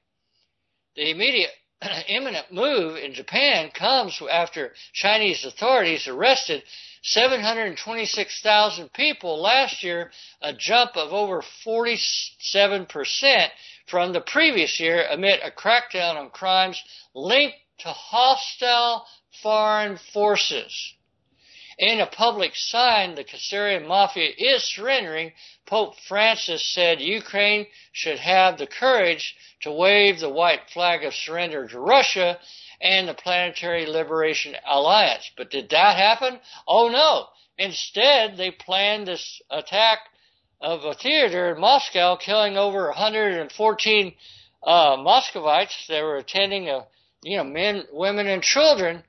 The immediate imminent move in Japan comes after Chinese authorities arrested seven hundred twenty-six thousand people last year, a jump of over forty-seven percent from the previous year amid a crackdown on crimes linked to hostile foreign forces. In a public sign, the Khazarian Mafia is surrendering. Pope Francis said Ukraine should have the courage to wave the white flag of surrender to Russia and the Planetary Liberation Alliance. But did that happen? Oh no. Instead, they planned this attack of a theater in Moscow, killing over one hundred fourteen uh, Muscovites that were attending, a, you know, men, women, and children.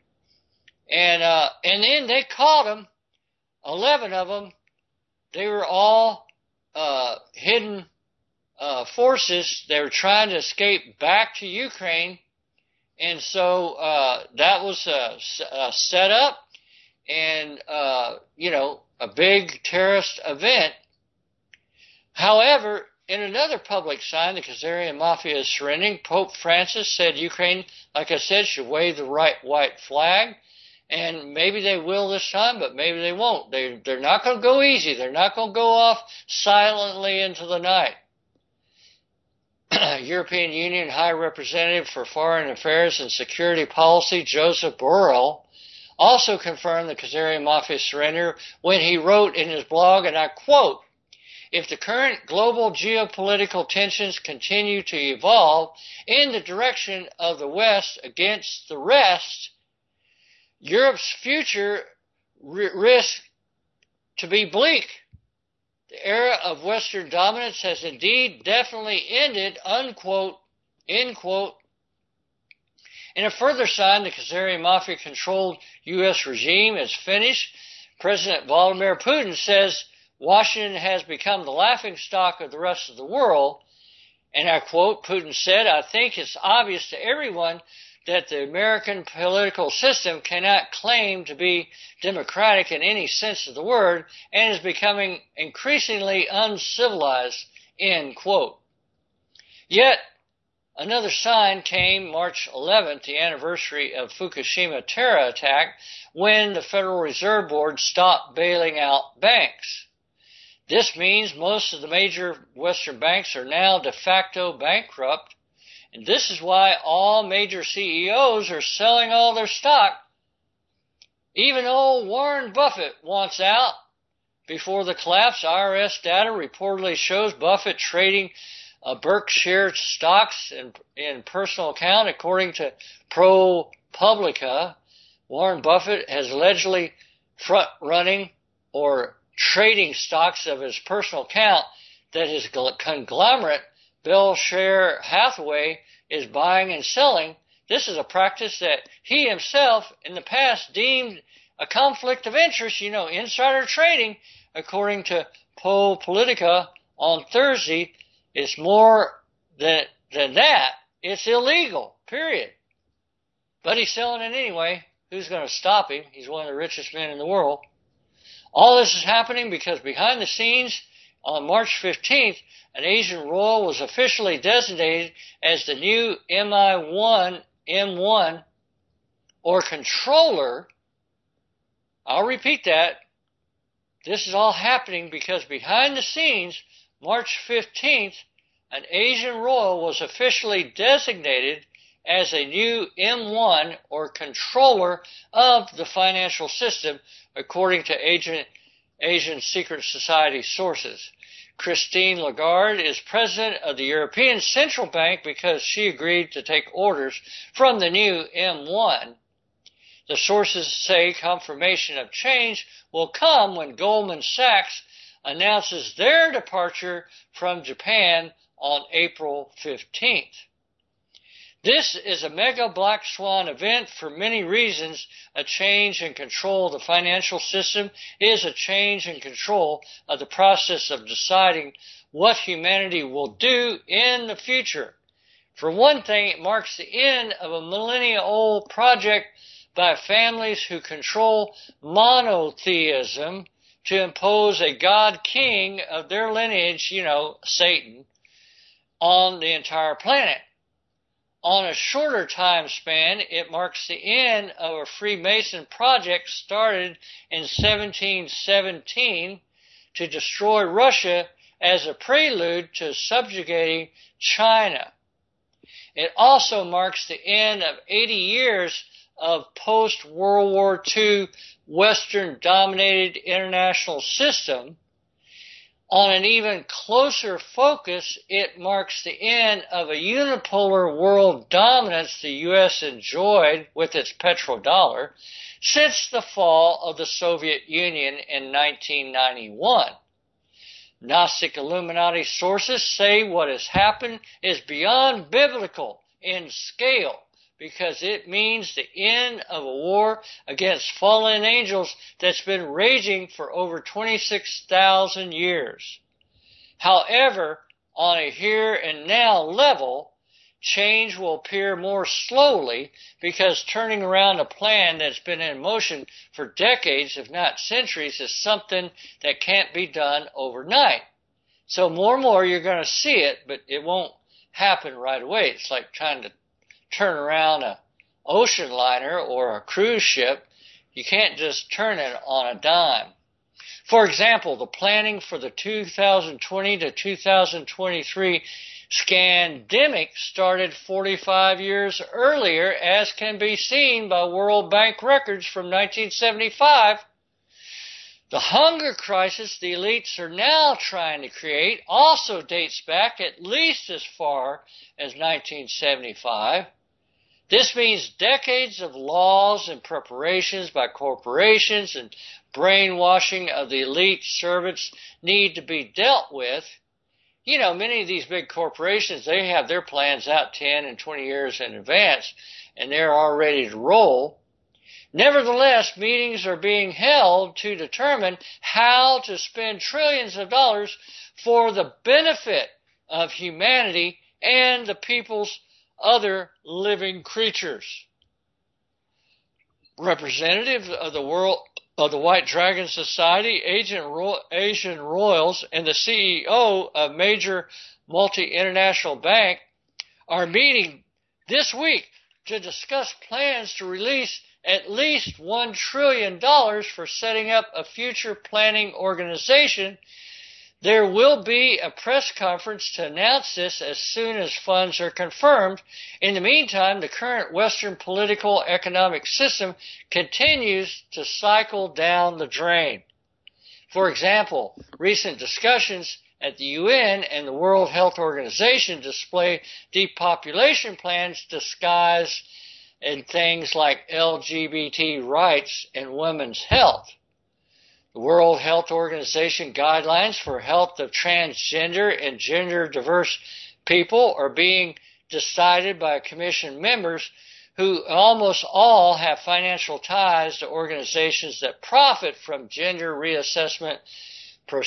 And uh, and then they caught them, eleven of them. They were all uh, hidden uh, forces. They were trying to escape back to Ukraine. And so uh, that was a, a setup and, uh, you know, a big terrorist event. However, in another public sign, the Khazarian Mafia is surrendering. Pope Francis said Ukraine, like I said, should wave the right white flag. And maybe they will this time, but maybe they won't. They, they're not going to go easy. They're not going to go off silently into the night. European Union High Representative for Foreign Affairs and Security Policy, Joseph Borrell, also confirmed the Khazarian Mafia surrender when he wrote in his blog, and I quote, "If the current global geopolitical tensions continue to evolve in the direction of the West against the rest, Europe's future r- risks to be bleak. The era of Western dominance has indeed definitely ended," unquote, end quote. In a further sign, the Khazarian Mafia-controlled U S regime is finished. President Vladimir Putin says Washington has become the laughingstock of the rest of the world. And I quote, Putin said, "I think it's obvious to everyone that the American political system cannot claim to be democratic in any sense of the word and is becoming increasingly uncivilized," end quote. Yet, another sign came March eleventh, the anniversary of Fukushima terror attack, when the Federal Reserve Board stopped bailing out banks. This means most of the major Western banks are now de facto bankrupt. And this is why all major C E Os are selling all their stock. Even old Warren Buffett wants out. Before the collapse, I R S data reportedly shows Buffett trading uh, Berkshire stocks in, in personal account. According to ProPublica, Warren Buffett has allegedly front-running or trading stocks of his personal account that his conglomerate Berkshire Hathaway is buying and selling. This is a practice that he himself in the past deemed a conflict of interest, you know, insider trading. According to ProPublica on Thursday, it's more than, than that. It's illegal, period. But he's selling it anyway. Who's going to stop him? He's one of the richest men in the world. All this is happening because behind the scenes, on March fifteenth, an Asian royal was officially designated as the new M I one M one, or controller. I'll repeat that. This is all happening because behind the scenes, March fifteenth, an Asian royal was officially designated as a new M one, or controller of the financial system, according to Asian, Asian Secret Society sources. Christine Lagarde is president of the European Central Bank because she agreed to take orders from the new M one. The sources say confirmation of change will come when Goldman Sachs announces their departure from Japan on April fifteenth. This is a mega black swan event for many reasons. A change in control of the financial system is a change in control of the process of deciding what humanity will do in the future. For one thing, it marks the end of a millennia-old project by families who control monotheism to impose a God king of their lineage, you know, Satan, on the entire planet. On a shorter time span, it marks the end of a Freemason project started in seventeen seventeen to destroy Russia as a prelude to subjugating China. It also marks the end of eighty years of post-World War Two Western-dominated international system. On an even closer focus, it marks the end of a unipolar world dominance the U S enjoyed with its petrodollar since the fall of the Soviet Union in nineteen ninety-one. Gnostic Illuminati sources say what has happened is beyond biblical in scale, because it means the end of a war against fallen angels that's been raging for over twenty-six thousand years. However, on a here and now level, change will appear more slowly because turning around a plan that's been in motion for decades, if not centuries, is something that can't be done overnight. So more and more you're going to see it, but it won't happen right away. It's like trying to turn around a ocean liner or a cruise ship. You can't just turn it on a dime. For example, the planning for the two thousand twenty to two thousand twenty-three scandemic started forty-five years earlier, as can be seen by World Bank records from nineteen seventy-five. The hunger crisis the elites are now trying to create also dates back at least as far as nineteen seventy-five. This means decades of laws and preparations by corporations and brainwashing of the elite servants need to be dealt with. You know, many of these big corporations, they have their plans out ten and twenty years in advance, and they're all ready to roll. Nevertheless, meetings are being held to determine how to spend trillions of dollars for the benefit of humanity and the people's other living creatures. Representatives of the world of the White Dragon Society, Asian Royals, and the C E O of major multi-international bank are meeting this week to discuss plans to release at least one trillion dollars for setting up a future planning organization. There will be a press conference to announce this as soon as funds are confirmed. In the meantime, the current Western political economic system continues to cycle down the drain. For example, recent discussions at the U N and the World Health Organization display depopulation plans disguised in things like L G B T rights and women's health. The World Health Organization guidelines for health of transgender and gender-diverse people are being decided by commission members who almost all have financial ties to organizations that profit from gender reassessment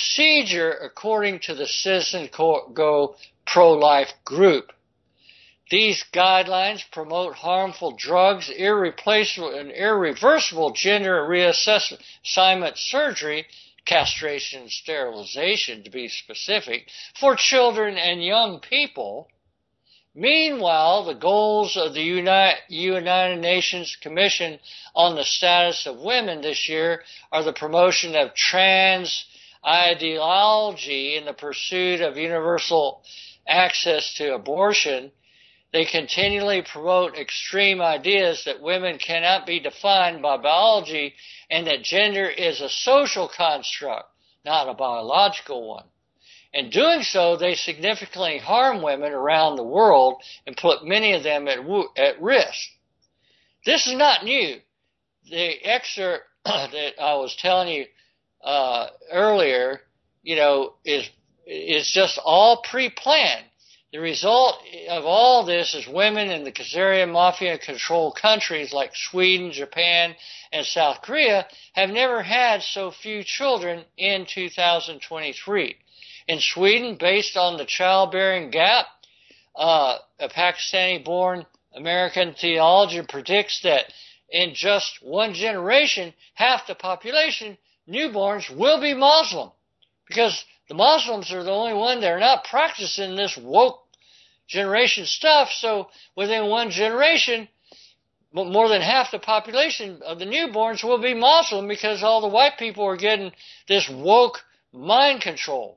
procedure, according to the Citizen Go pro-life group. These guidelines promote harmful drugs, irreplaceable and irreversible gender reassignment surgery, castration and sterilization to be specific, for children and young people. Meanwhile, the goals of the United Nations Commission on the Status of Women this year are the promotion of trans ideology in the pursuit of universal access to abortion. They continually promote extreme ideas that women cannot be defined by biology and that gender is a social construct, not a biological one. In doing so, they significantly harm women around the world and put many of them at, wo- at risk. This is not new. The excerpt that I was telling you uh, earlier, you know, is is just all pre-planned. The result of all this is women in the Khazarian Mafia-controlled countries like Sweden, Japan, and South Korea have never had so few children in two thousand twenty-three. In Sweden, based on the childbearing gap, uh, a Pakistani-born American theologian predicts that in just one generation, half the population, newborns, will be Muslim. Because the Muslims are the only one that are not practicing this woke generation stuff. So within one generation, more than half the population of the newborns will be Muslim because all the white people are getting this woke mind control.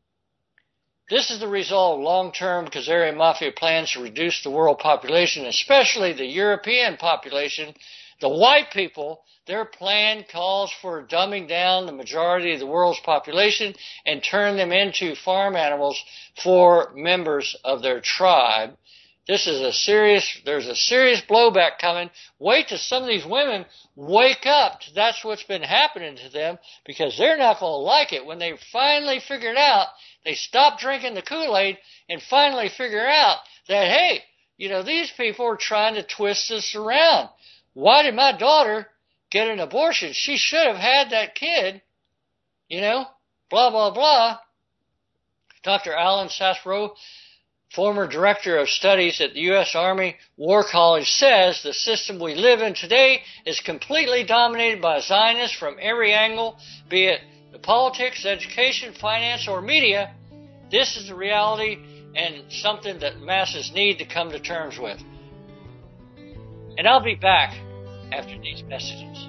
This is the result of long-term Khazarian Mafia plans to reduce the world population, especially the European population. The white people, their plan calls for dumbing down the majority of the world's population and turn them into farm animals for members of their tribe. This is a serious, there's a serious blowback coming. Wait till some of these women wake up. That's what's been happening to them because they're not going to like it. When they finally figure it out, they stop drinking the Kool-Aid and finally figure out that, hey, you know, these people are trying to twist this around. Why did my daughter get an abortion? She should have had that kid, you know, blah, blah, blah. Doctor Alan Sasro, former director of studies at the U S Army War College, says the system we live in today is completely dominated by Zionists from every angle, be it the politics, education, finance, or media. This is the reality and something that masses need to come to terms with. And I'll be back after these messages.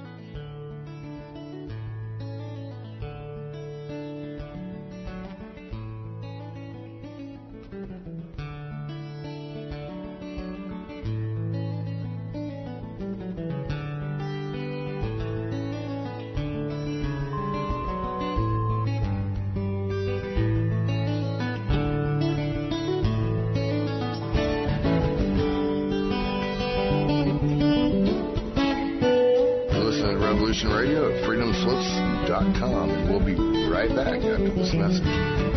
Radio at freedom slips dot com, and we'll be right back after this message.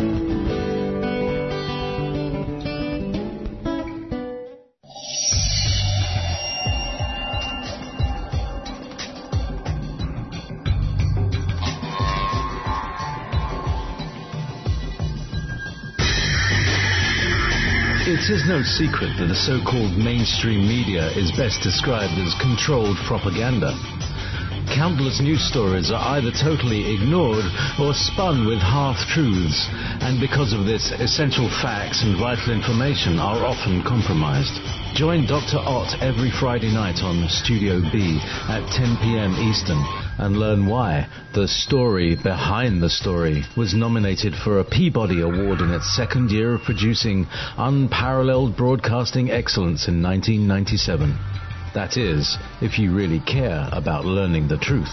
It is no secret that the so-called mainstream media is best described as controlled propaganda. Countless news stories are either totally ignored or spun with half-truths, and because of this, essential facts and vital information are often compromised. Join Doctor Ott every Friday night on Studio B at ten p.m. Eastern and learn why The Story Behind the Story was nominated for a Peabody Award in its second year of producing unparalleled broadcasting excellence in nineteen ninety-seven. That is, if you really care about learning the truth.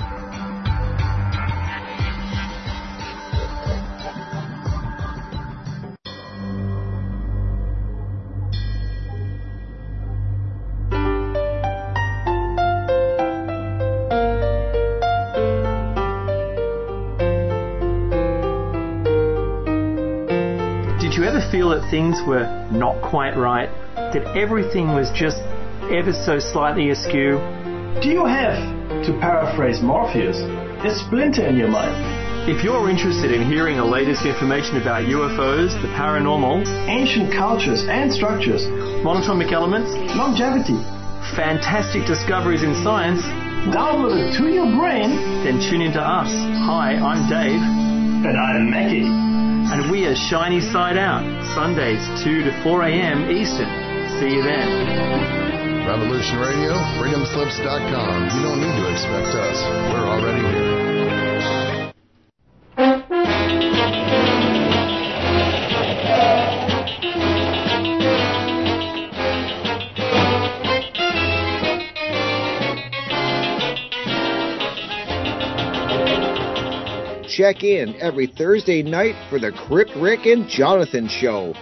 Did you ever feel that things were not quite right? That everything was just ever so slightly askew? Do you have, to paraphrase Morpheus, a splinter in your mind? If you're interested in hearing the latest information about U F Os, the paranormal, ancient cultures and structures, monatomic elements, longevity, fantastic discoveries in science, downloaded to your brain, then tune into us. Hi, I'm Dave. And I'm Mackie. And we are Shiny Side Out, Sundays two to four a.m. Eastern. See you then. Revolution Radio, freedom slips dot com. You don't need to expect us. We're already here. Check in every Thursday night for the Crypt Rick and Jonathan Show.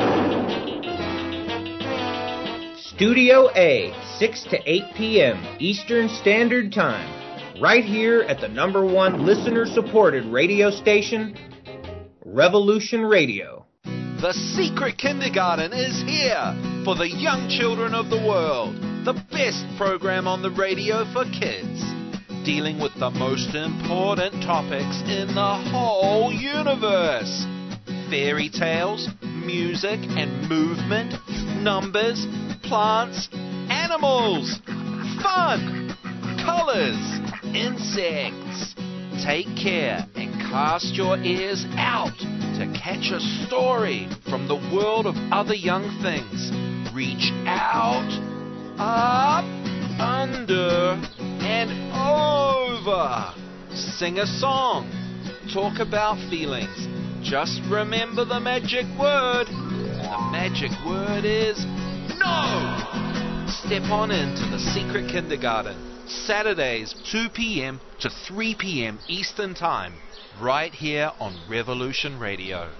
Studio A, six to eight p.m. Eastern Standard Time, right here at the number one listener-supported radio station, Revolution Radio. The Secret Kindergarten is here for the young children of the world. The best program on the radio for kids, dealing with the most important topics in the whole universe. Fairy tales, music and movement, numbers, plants, animals, fun, colors, insects. Take care and cast your ears out to catch a story from the world of other young things. Reach out, up, under, and over. Sing a song. Talk about feelings. Just remember the magic word. The magic word is no. Step on into the Secret Kindergarten. Saturdays, two p.m. to three p.m. Eastern Time. Right here on Revolution Radio.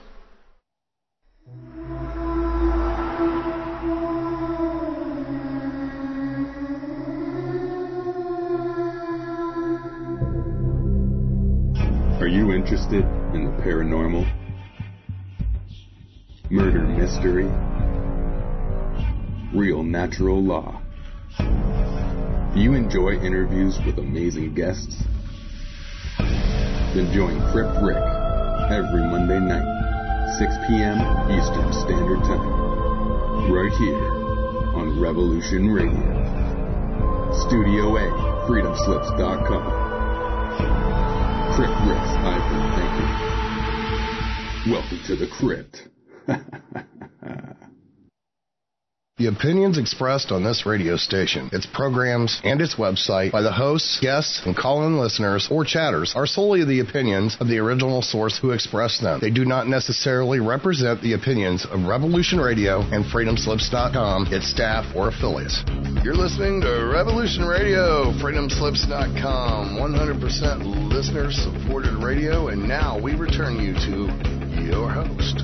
Are you interested in the paranormal, murder mystery, real natural law? Do you enjoy interviews with amazing guests? Then join Crypt Rick every Monday night, six p.m. Eastern Standard Time, right here on Revolution Radio. Studio A, freedom slips dot com. Crypt Rick's Ivan, thank you. Welcome to the Crypt. The opinions expressed on this radio station, its programs, and its website by the hosts, guests, and call-in listeners or chatters are solely the opinions of the original source who expressed them. They do not necessarily represent the opinions of Revolution Radio and freedom slips dot com, its staff, or affiliates. You're listening to Revolution Radio, freedom slips dot com, one hundred percent listener-supported radio, and now we return you to your host.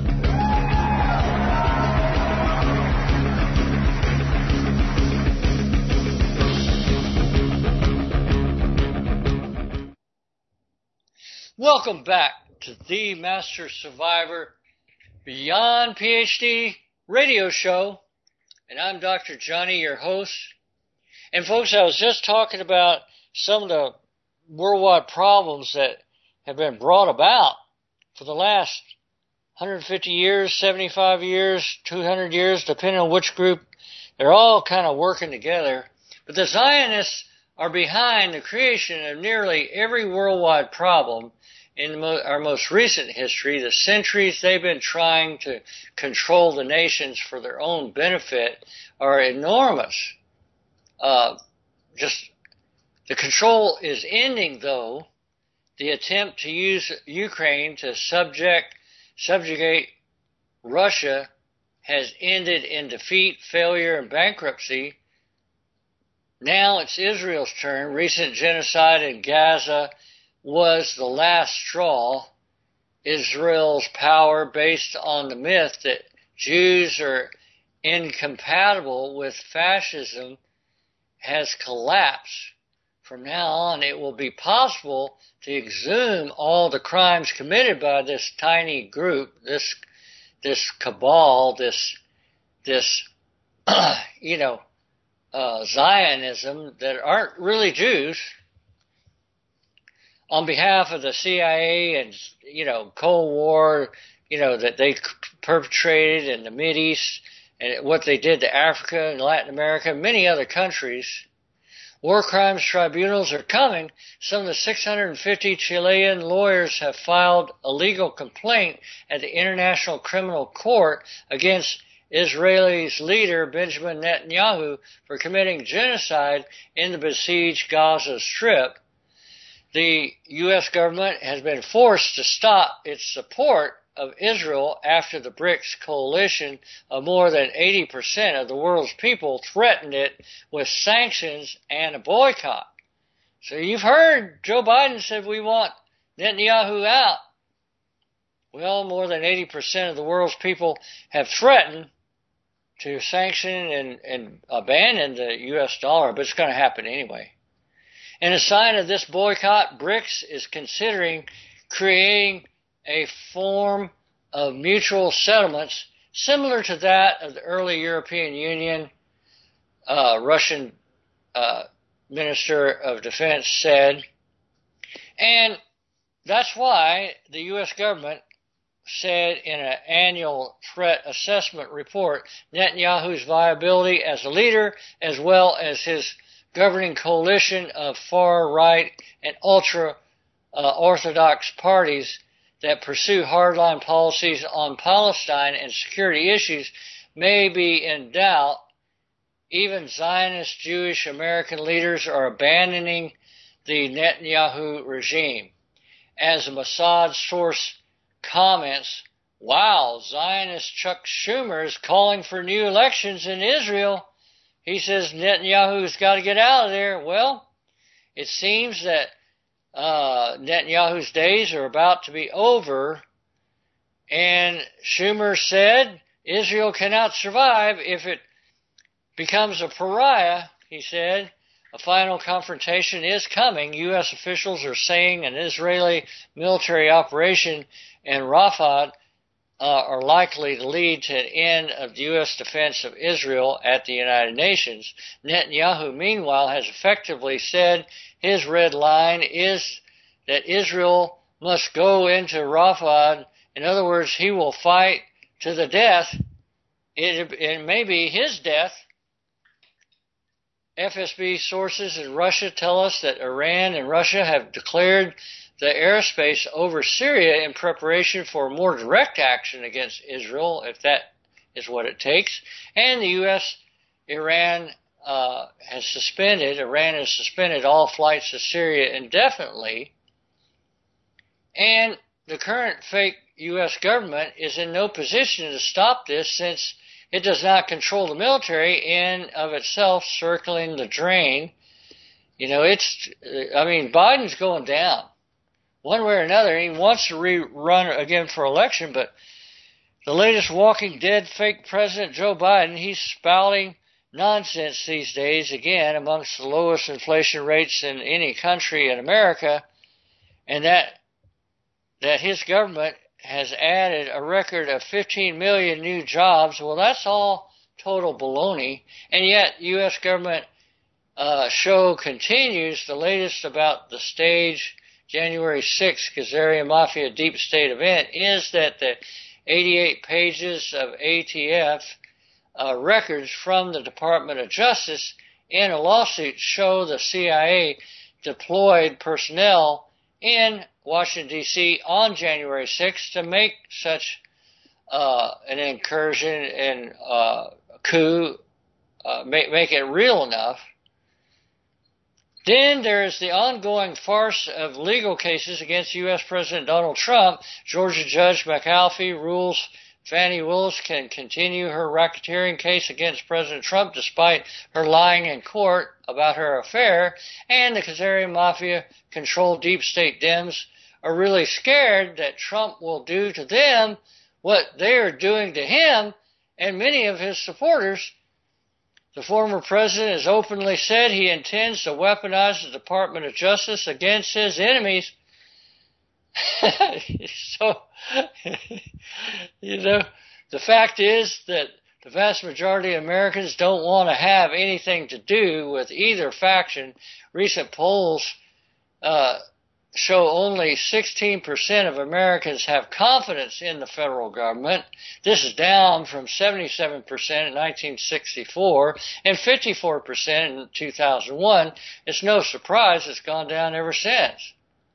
Welcome back to the Master Survivor Beyond PhD radio show, and I'm Doctor Johnny, your host. And folks, I was just talking about some of the worldwide problems that have been brought about for the last one hundred fifty years, seventy-five years, two hundred years, depending on which group. They're all kind of working together. But the Zionists are behind the creation of nearly every worldwide problem in our most recent history. The centuries they've been trying to control the nations for their own benefit are enormous. Uh, just the control is ending, though. The attempt to use Ukraine to subject, subjugate Russia has ended in defeat, failure, and bankruptcy. Now it's Israel's turn. Recent genocide in Gaza was the last straw. Israel's power, based on the myth that Jews are incompatible with fascism, has collapsed. From now on, it will be possible to exhume all the crimes committed by this tiny group, this this cabal, this this you know uh, Zionism that aren't really Jews. on behalf of the C I A and, you know, Cold War, you know, that they perpetrated in the Mideast and what they did to Africa and Latin America and many other countries. War crimes tribunals are coming. Some of the six hundred fifty Chilean lawyers have filed a legal complaint at the International Criminal Court against Israel's leader Benjamin Netanyahu for committing genocide in the besieged Gaza Strip. The U S government has been forced to stop its support of Israel after the BRICS coalition of more than eighty percent of the world's people threatened it with sanctions and a boycott. So you've heard Joe Biden said we want Netanyahu out. Well, more than eighty percent of the world's people have threatened to sanction and, and abandon the U S dollar, but it's going to happen anyway. In a sign of this boycott, BRICS is considering creating a form of mutual settlements similar to that of the early European Union. Uh, Russian uh, Minister of Defense said. And that's why the U S government said in an annual threat assessment report, Netanyahu's viability as a leader, as well as his governing coalition of far-right and ultra-Orthodox uh, parties that pursue hardline policies on Palestine and security issues, may be in doubt. Even Zionist Jewish American leaders are abandoning the Netanyahu regime. As a Mossad source comments, wow, Zionist Chuck Schumer is calling for new elections in Israel. He says Netanyahu's got to get out of there. Well, it seems that uh, Netanyahu's days are about to be over. And Schumer said Israel cannot survive if it becomes a pariah, he said. A final confrontation is coming. U S officials are saying an Israeli military operation in Rafah uh, are likely to lead to an end of the U S defense of Israel at the United Nations. Netanyahu, meanwhile, has effectively said his red line is that Israel must go into Rafah. In other words, he will fight to the death. It, it may be his death. F S B sources in Russia tell us that Iran and Russia have declared the airspace over Syria in preparation for more direct action against Israel, if that is what it takes. And the U S, Iran uh, has suspended, Iran has suspended all flights to Syria indefinitely. And the current fake U S government is in no position to stop this, since it does not control the military in of itself, circling the drain. You know, it's, I mean, Biden's going down one way or another. He wants to rerun again for election, but the latest walking dead fake president, Joe Biden, he's spouting nonsense these days, again, amongst the lowest inflation rates in any country in America, and that, that his government has added a record of fifteen million new jobs. Well, that's all total baloney. And yet, U S government uh, show continues. The latest about the stage January sixth Kazarian Mafia Deep State event is that the eighty-eight pages of A T F uh, records from the Department of Justice in a lawsuit show the C I A deployed personnel in Washington, D C on January sixth to make such uh, an incursion and uh, coup, uh, make, make it real enough. Then there is the ongoing farce of legal cases against U S President Donald Trump. Georgia Judge McAlfee rules Fani Willis can continue her racketeering case against President Trump despite her lying in court about her affair. And the Kazarian Mafia-controlled deep state Dems are really scared that Trump will do to them what they are doing to him and many of his supporters. The former president has openly said he intends to weaponize the Department of Justice against his enemies. So, you know, the fact is that the vast majority of Americans don't want to have anything to do with either faction. Recent polls uh, show only sixteen percent of Americans have confidence in the federal government. This is down from seventy-seven percent in nineteen sixty-four and fifty-four percent in two thousand one. It's no surprise it's gone down ever since.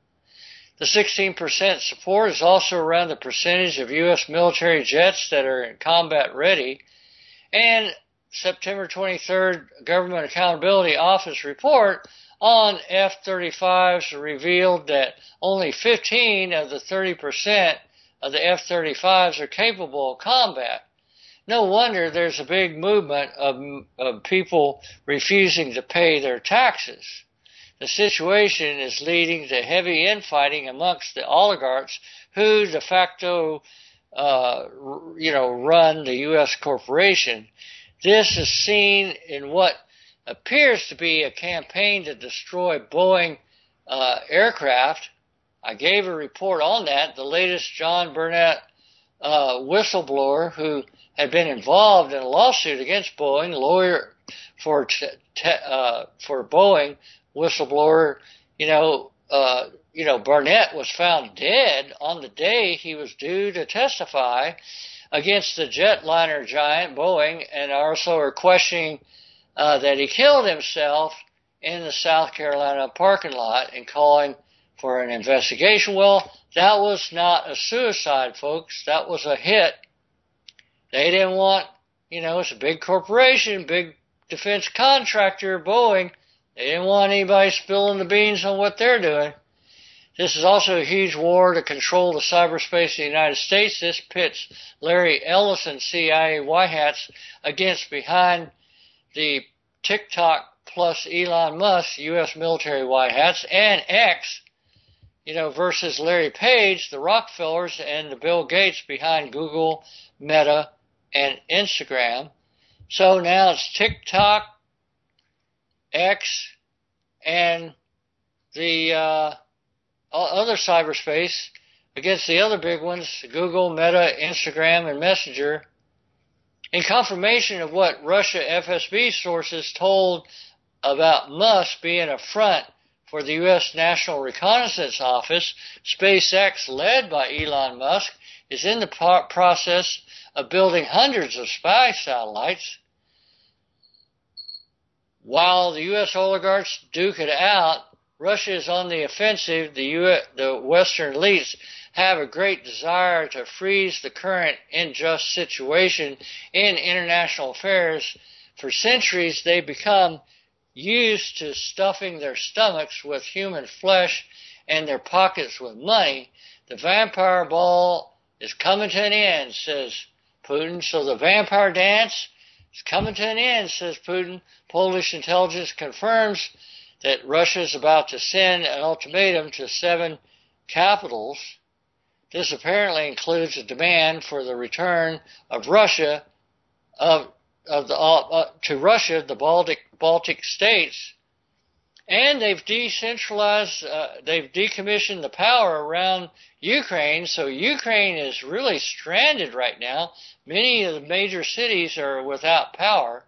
The sixteen percent support is also around the percentage of U S military jets that are in combat ready. And September twenty-third Government Accountability Office report on F thirty-fives revealed that only fifteen of the thirty percent of the F thirty-fives are capable of combat. No wonder there's a big movement of, of people refusing to pay their taxes. The situation is leading to heavy infighting amongst the oligarchs who de facto, uh, you know, run the U S corporation. This is seen in what appears to be a campaign to destroy Boeing uh, aircraft. I gave a report on that. The latest John Burnett uh, whistleblower who had been involved in a lawsuit against Boeing, lawyer for t- t- uh, for Boeing whistleblower, you know, uh, you know, Burnett was found dead on the day he was due to testify against the jetliner giant Boeing, and also are questioning Uh, that he killed himself in the South Carolina parking lot and calling for an investigation. Well, that was not a suicide, folks. That was a hit. They didn't want, you know, it's a big corporation, big defense contractor, Boeing. They didn't want anybody spilling the beans on what they're doing. This is also a huge war to control the cyberspace of the United States. This pits Larry Ellison, C I A white hats, against behind the TikTok plus Elon Musk, U S military white hats, and X, you know, versus Larry Page, the Rockefellers, and the Bill Gates behind Google, Meta, and Instagram. So now it's TikTok, X, and the uh, other cyberspace against the other big ones, Google, Meta, Instagram, and Messenger. In confirmation of what Russia F S B sources told about Musk being a front for the U S National Reconnaissance Office, SpaceX, led by Elon Musk, is in the process of building hundreds of spy satellites. While the U S oligarchs duke it out, Russia is on the offensive. The, U S, the Western elites have a great desire to freeze the current unjust situation in international affairs. For centuries, they've become used to stuffing their stomachs with human flesh and their pockets with money. The vampire ball is coming to an end, says Putin. So the vampire dance is coming to an end, says Putin. Polish intelligence confirms that Russia is about to send an ultimatum to seven capitals. This apparently includes a demand for the return of Russia of of the uh, to Russia the Baltic Baltic states, and they've decentralized. Uh, they've decommissioned the power around Ukraine, so Ukraine is really stranded right now. Many of the major cities are without power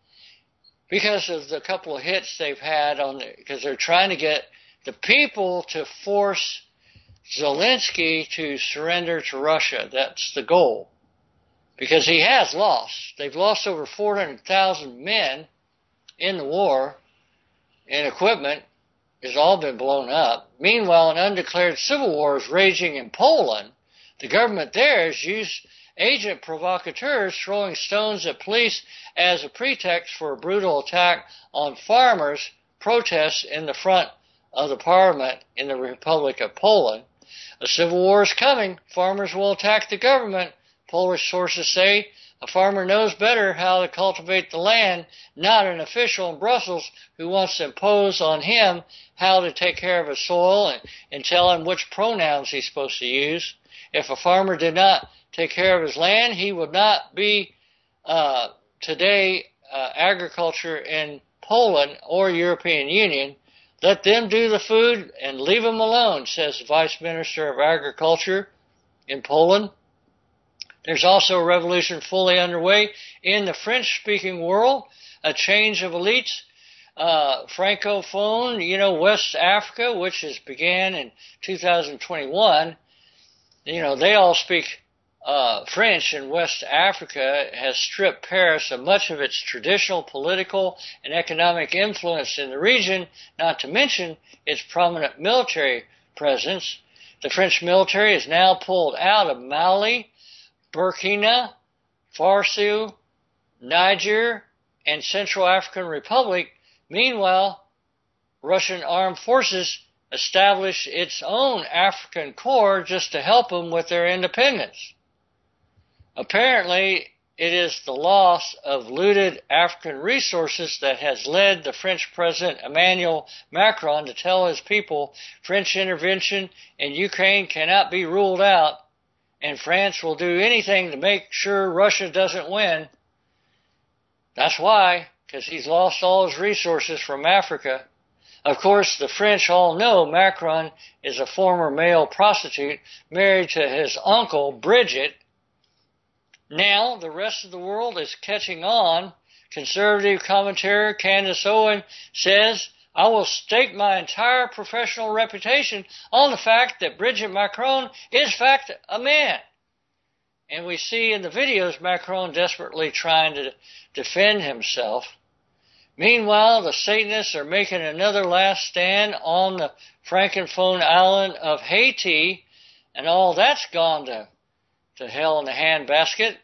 because of the couple of hits they've had on the, because they're trying to get the people to force Zelensky to surrender to Russia. That's the goal. Because he has lost. They've lost over four hundred thousand men in the war, and equipment has all been blown up. Meanwhile, an undeclared civil war is raging in Poland. The government there has used agent provocateurs throwing stones at police as a pretext for a brutal attack on farmers' protests in the front of the parliament in the Republic of Poland. A civil war is coming. Farmers will attack the government. Polish sources say a farmer knows better how to cultivate the land, not an official in Brussels who wants to impose on him how to take care of his soil and, and tell him which pronouns he's supposed to use. If a farmer did not take care of his land, he would not be uh, today uh, agriculture in Poland or European Union. Let them do the food and leave them alone, says the Vice Minister of Agriculture in Poland. There's also a revolution fully underway in the French-speaking world, a change of elites uh, Francophone, you know, West Africa, which has began in two thousand twenty-one, you know, they all speak uh, French, and West Africa has stripped Paris of much of its traditional political and economic influence in the region, not to mention its prominent military presence. The French military is now pulled out of Mali, Burkina Faso, Niger, and Central African Republic. Meanwhile, Russian armed forces established its own African Corps just to help them with their independence. Apparently, it is the loss of looted African resources that has led the French President Emmanuel Macron to tell his people French intervention in Ukraine cannot be ruled out, and France will do anything to make sure Russia doesn't win. That's why, because he's lost all his resources from Africa. Of course, the French all know Macron is a former male prostitute married to his uncle, Brigitte. Now, the rest of the world is catching on. Conservative commentator Candace Owen says, I will stake my entire professional reputation on the fact that Brigitte Macron is, in fact, a man. And we see in the videos Macron desperately trying to defend himself. Meanwhile, the Satanists are making another last stand on the Francophone island of Haiti, and all that's gone to, to hell in the handbasket.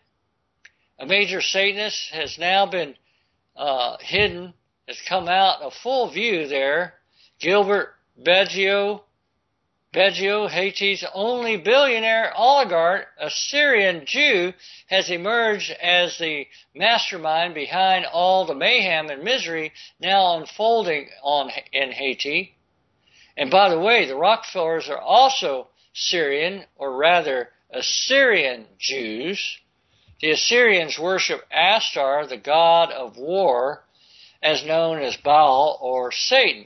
A major Satanist has now been uh, hidden, has come out of full view there. Gilbert Beggio, Beggio, Haiti's only billionaire oligarch, a Syrian Jew, has emerged as the mastermind behind all the mayhem and misery now unfolding on in Haiti. And by the way, the Rockefellers are also Syrian, or rather Assyrian Jews. The Assyrians worship Ashtar, the god of war, as known as Baal or Satan.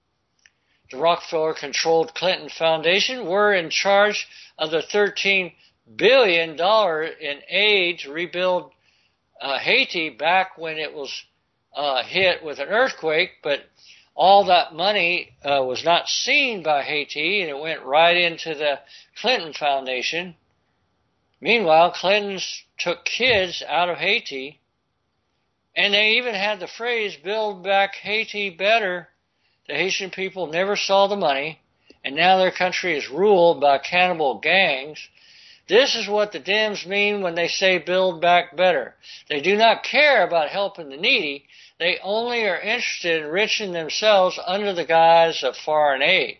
The Rockefeller-controlled Clinton Foundation were in charge of the thirteen billion dollars in aid to rebuild uh, Haiti back when it was uh, hit with an earthquake, but all that money uh, was not seen by Haiti, and it went right into the Clinton Foundation. Meanwhile, Clintons took kids out of Haiti, and they even had the phrase, build back Haiti better. The Haitian people never saw the money, and now their country is ruled by cannibal gangs. This is what the Dems mean when they say build back better. They do not care about helping the needy. They only are interested in enriching themselves under the guise of foreign aid.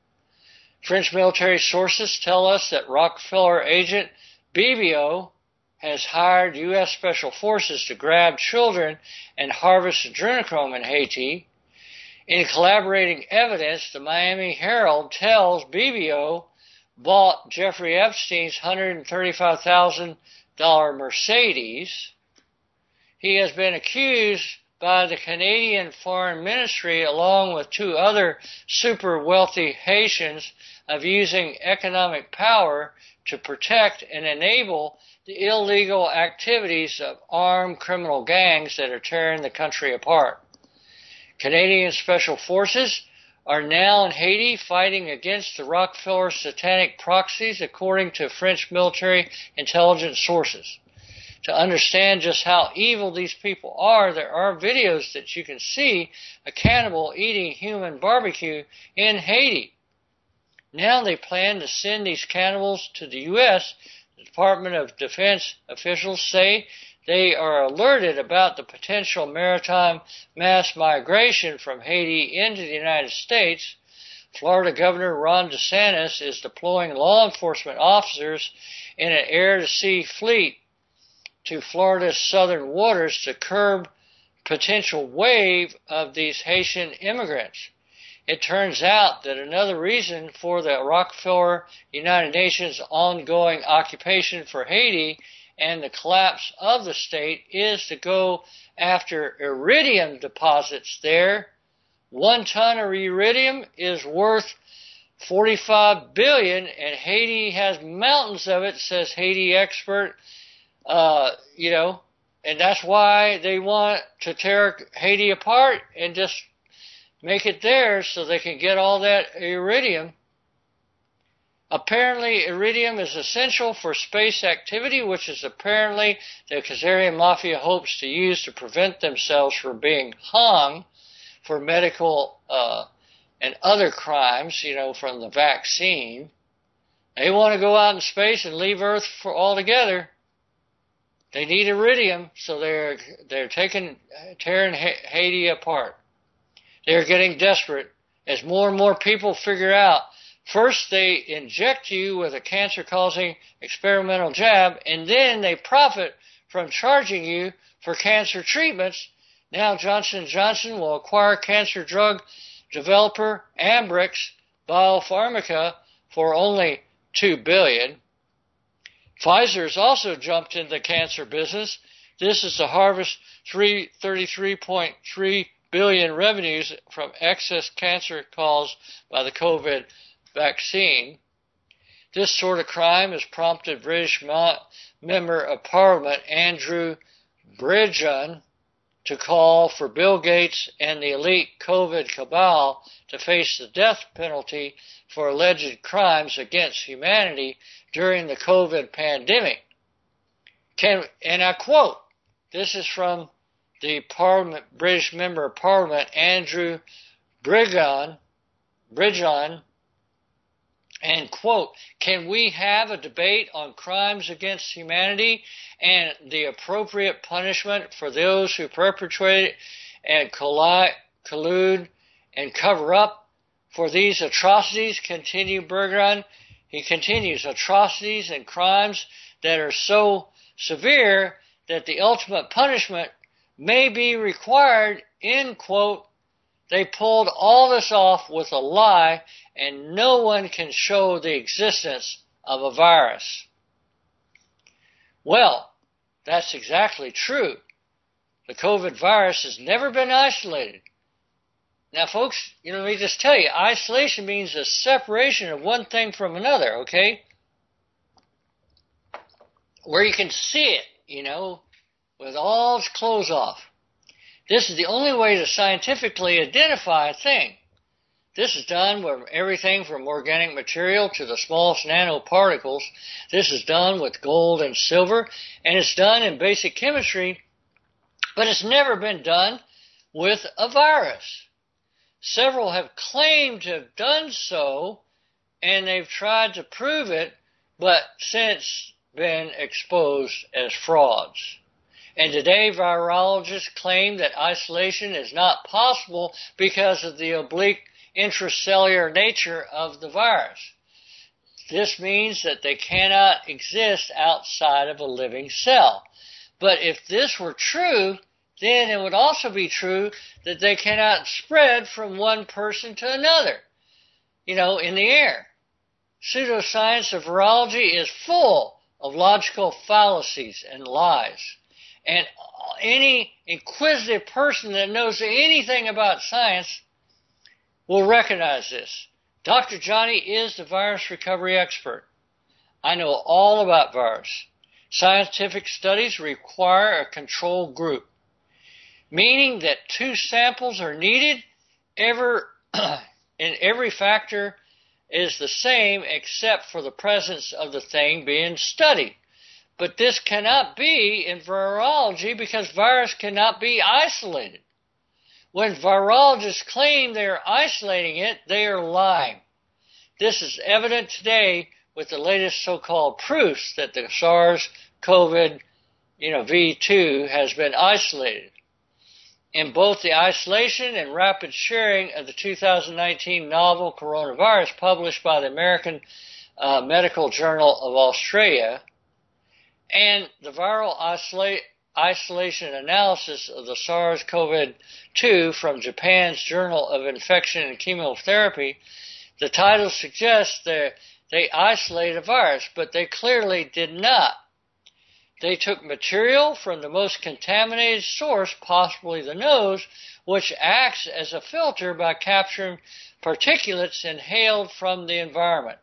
French military sources tell us that Rockefeller agent Bibio has hired U S Special Forces to grab children and harvest adrenochrome in Haiti. In collaborating evidence, the Miami Herald tells Bibio bought Jeffrey Epstein's one hundred thirty-five thousand dollars Mercedes. He has been accused by the Canadian Foreign Ministry, along with two other super wealthy Haitians, of using economic power to protect and enable the illegal activities of armed criminal gangs that are tearing the country apart. Canadian Special Forces are now in Haiti fighting against the Rockefeller satanic proxies, according to French military intelligence sources. To understand just how evil these people are, there are videos that you can see a cannibal eating human barbecue in Haiti. Now they plan to send these cannibals to the U S The Department of Defense officials say they are alerted about the potential maritime mass migration from Haiti into the United States. Florida Governor Ron DeSantis is deploying law enforcement officers in an air-to-sea fleet to Florida's southern waters to curb potential wave of these Haitian immigrants. It turns out that another reason for the Rockefeller United Nations ongoing occupation for Haiti and the collapse of the state is to go after iridium deposits there. One ton of iridium is worth forty-five billion dollars, and Haiti has mountains of it, says Haiti expert. Uh, you know, and that's why they want to tear Haiti apart and just make it theirs so they can get all that iridium. Apparently, iridium is essential for space activity, which is apparently the Khazarian Mafia hopes to use to prevent themselves from being hung for medical uh, and other crimes, you know, from the vaccine. They want to go out in space and leave Earth for altogether. They need iridium, so they're they're taking tearing Haiti apart. They're getting desperate as more and more people figure out. First, they inject you with a cancer-causing experimental jab, and then they profit from charging you for cancer treatments. Now, Johnson and Johnson will acquire cancer drug developer Ambrx Biopharmaca for only two billion dollars. Pfizer's also jumped in the cancer business. This is to harvest thirty-three point three billion dollars revenues from excess cancer caused by the COVID vaccine. This sort of crime has prompted British Member of Parliament Andrew Bridgen to call for Bill Gates and the elite COVID cabal to face the death penalty for alleged crimes against humanity during the COVID pandemic. Can, and I quote, this is from the Parliament, British Member of Parliament Andrew Bridgen, Bridgen, and quote, can we have a debate on crimes against humanity and the appropriate punishment for those who perpetrate and collude and cover up for these atrocities? Continue Bridgen. He continues, atrocities and crimes that are so severe that the ultimate punishment may be required, end quote. They pulled all this off with a lie, and no one can show the existence of a virus. Well, that's exactly true. The COVID virus has never been isolated. Now, folks, you know, let me just tell you, isolation means a separation of one thing from another, okay? Where you can see it, you know, with all its clothes off. This is the only way to scientifically identify a thing. This is done with everything from organic material to the smallest nanoparticles. This is done with gold and silver, and it's done in basic chemistry, but it's never been done with a virus. Several have claimed to have done so, and they've tried to prove it, but since been exposed as frauds. And today, virologists claim that isolation is not possible because of the oblique intracellular nature of the virus. This means that they cannot exist outside of a living cell. But if this were true, then it would also be true that they cannot spread from one person to another, you know, in the air. Pseudoscience of virology is full of logical fallacies and lies. And any inquisitive person that knows anything about science will recognize this. Doctor Johnny is the virus recovery expert. I know all about virus. Scientific studies require a control group, meaning that two samples are needed, ever, and every factor is the same except for the presence of the thing being studied. But this cannot be in virology because virus cannot be isolated. When virologists claim they are isolating it, they are lying. This is evident today with the latest so-called proofs that the SARS-CoV you know, V two has been isolated. In both the isolation and rapid sharing of the two thousand nineteen novel coronavirus published by the American uh, Medical Journal of Australia, and the viral isolate, isolation analysis of the SARS-CoV two from Japan's Journal of Infection and Chemotherapy, the title suggests that they isolated a virus, but they clearly did not. They took material from the most contaminated source, possibly the nose, which acts as a filter by capturing particulates inhaled from the environment.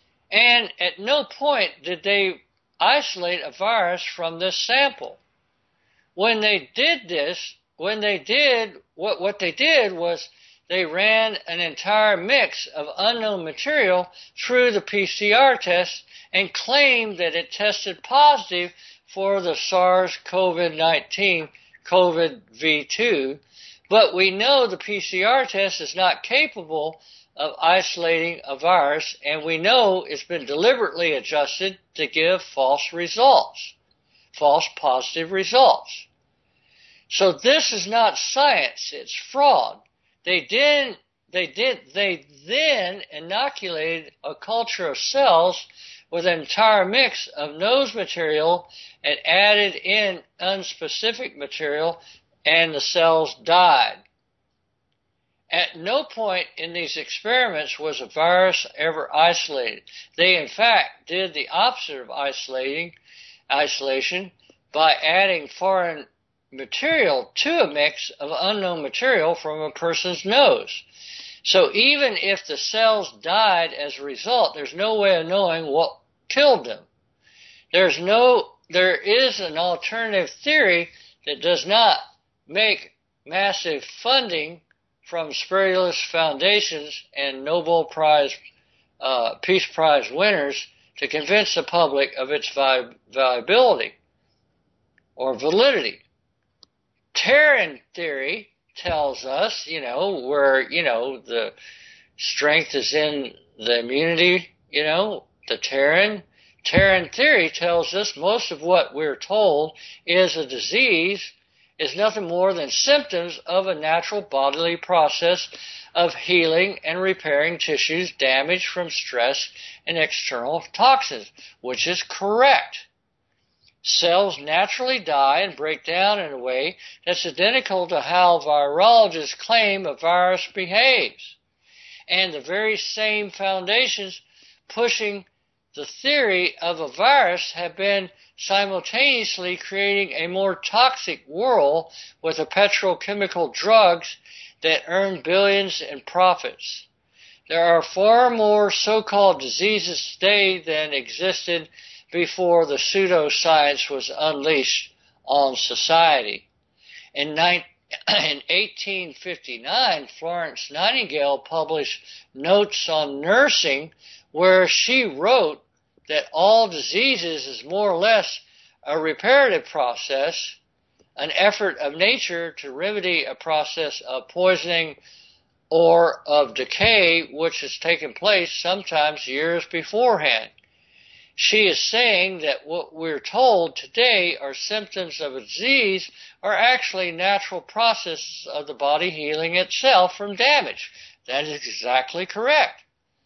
And at no point did they isolate a virus from this sample. when they did this, when they did, what, what they did was they ran an entire mix of unknown material through the P C R test and claimed that it tested positive for the SARS-CoV nineteen, COVID V two, but we know the P C R test is not capable of isolating a virus, and we know it's been deliberately adjusted to give false results, false positive results. So this is not science, it's fraud. They did, they did, they then inoculated a culture of cells with an entire mix of nose material and added in unspecific material, and the cells died. At no point in these experiments was a virus ever isolated. They, in fact, did the opposite of isolating, isolation by adding foreign material to a mix of unknown material from a person's nose. So even if the cells died as a result, there's no way of knowing what killed them. There's no, there is an alternative theory that does not make massive funding from spurious foundations and Nobel Prize, uh, Peace Prize winners to convince the public of its vi- viability or validity. Terran theory tells us, you know, where, you know, the strength is in the immunity, you know, the Terran. Terran theory tells us most of what we're told is a disease is nothing more than symptoms of a natural bodily process of healing and repairing tissues damaged from stress and external toxins, which is correct. Cells naturally die and break down in a way that's identical to how virologists claim a virus behaves. And the very same foundations pushing the theory of a virus have been simultaneously creating a more toxic world with the petrochemical drugs that earn billions in profits. There are far more so-called diseases today than existed before the pseudoscience was unleashed on society. In, in eighteen fifty-nine, Florence Nightingale published Notes on Nursing, where she wrote that all diseases is more or less a reparative process, an effort of nature to remedy a process of poisoning or of decay which has taken place sometimes years beforehand. She is saying that what we're told today are symptoms of a disease are actually natural processes of the body healing itself from damage. That is exactly correct.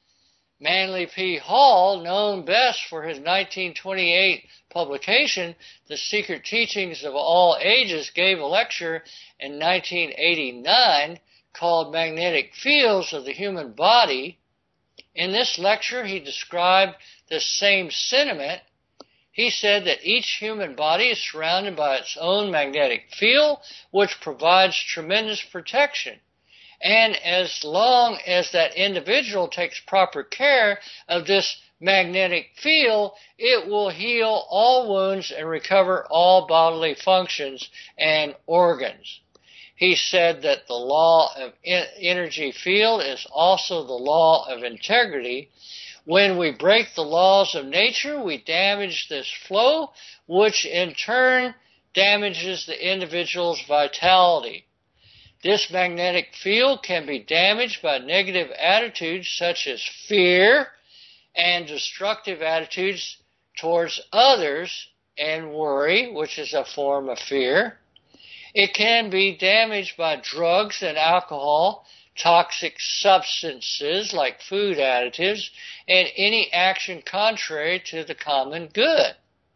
Manly P. Hall, known best for his nineteen twenty-eight publication, The Secret Teachings of All Ages, gave a lecture in nineteen eighty-nine called Magnetic Fields of the Human Body. In this lecture, he described the same sentiment. He said that each human body is surrounded by its own magnetic field, which provides tremendous protection. And as long as that individual takes proper care of this magnetic field, it will heal all wounds and recover all bodily functions and organs. He said that the law of energy field is also the law of integrity. When we break the laws of nature, we damage this flow, which in turn damages the individual's vitality. This magnetic field can be damaged by negative attitudes such as fear and destructive attitudes towards others and worry, which is a form of fear. It can be damaged by drugs and alcohol, toxic substances like food additives, and any action contrary to the common good.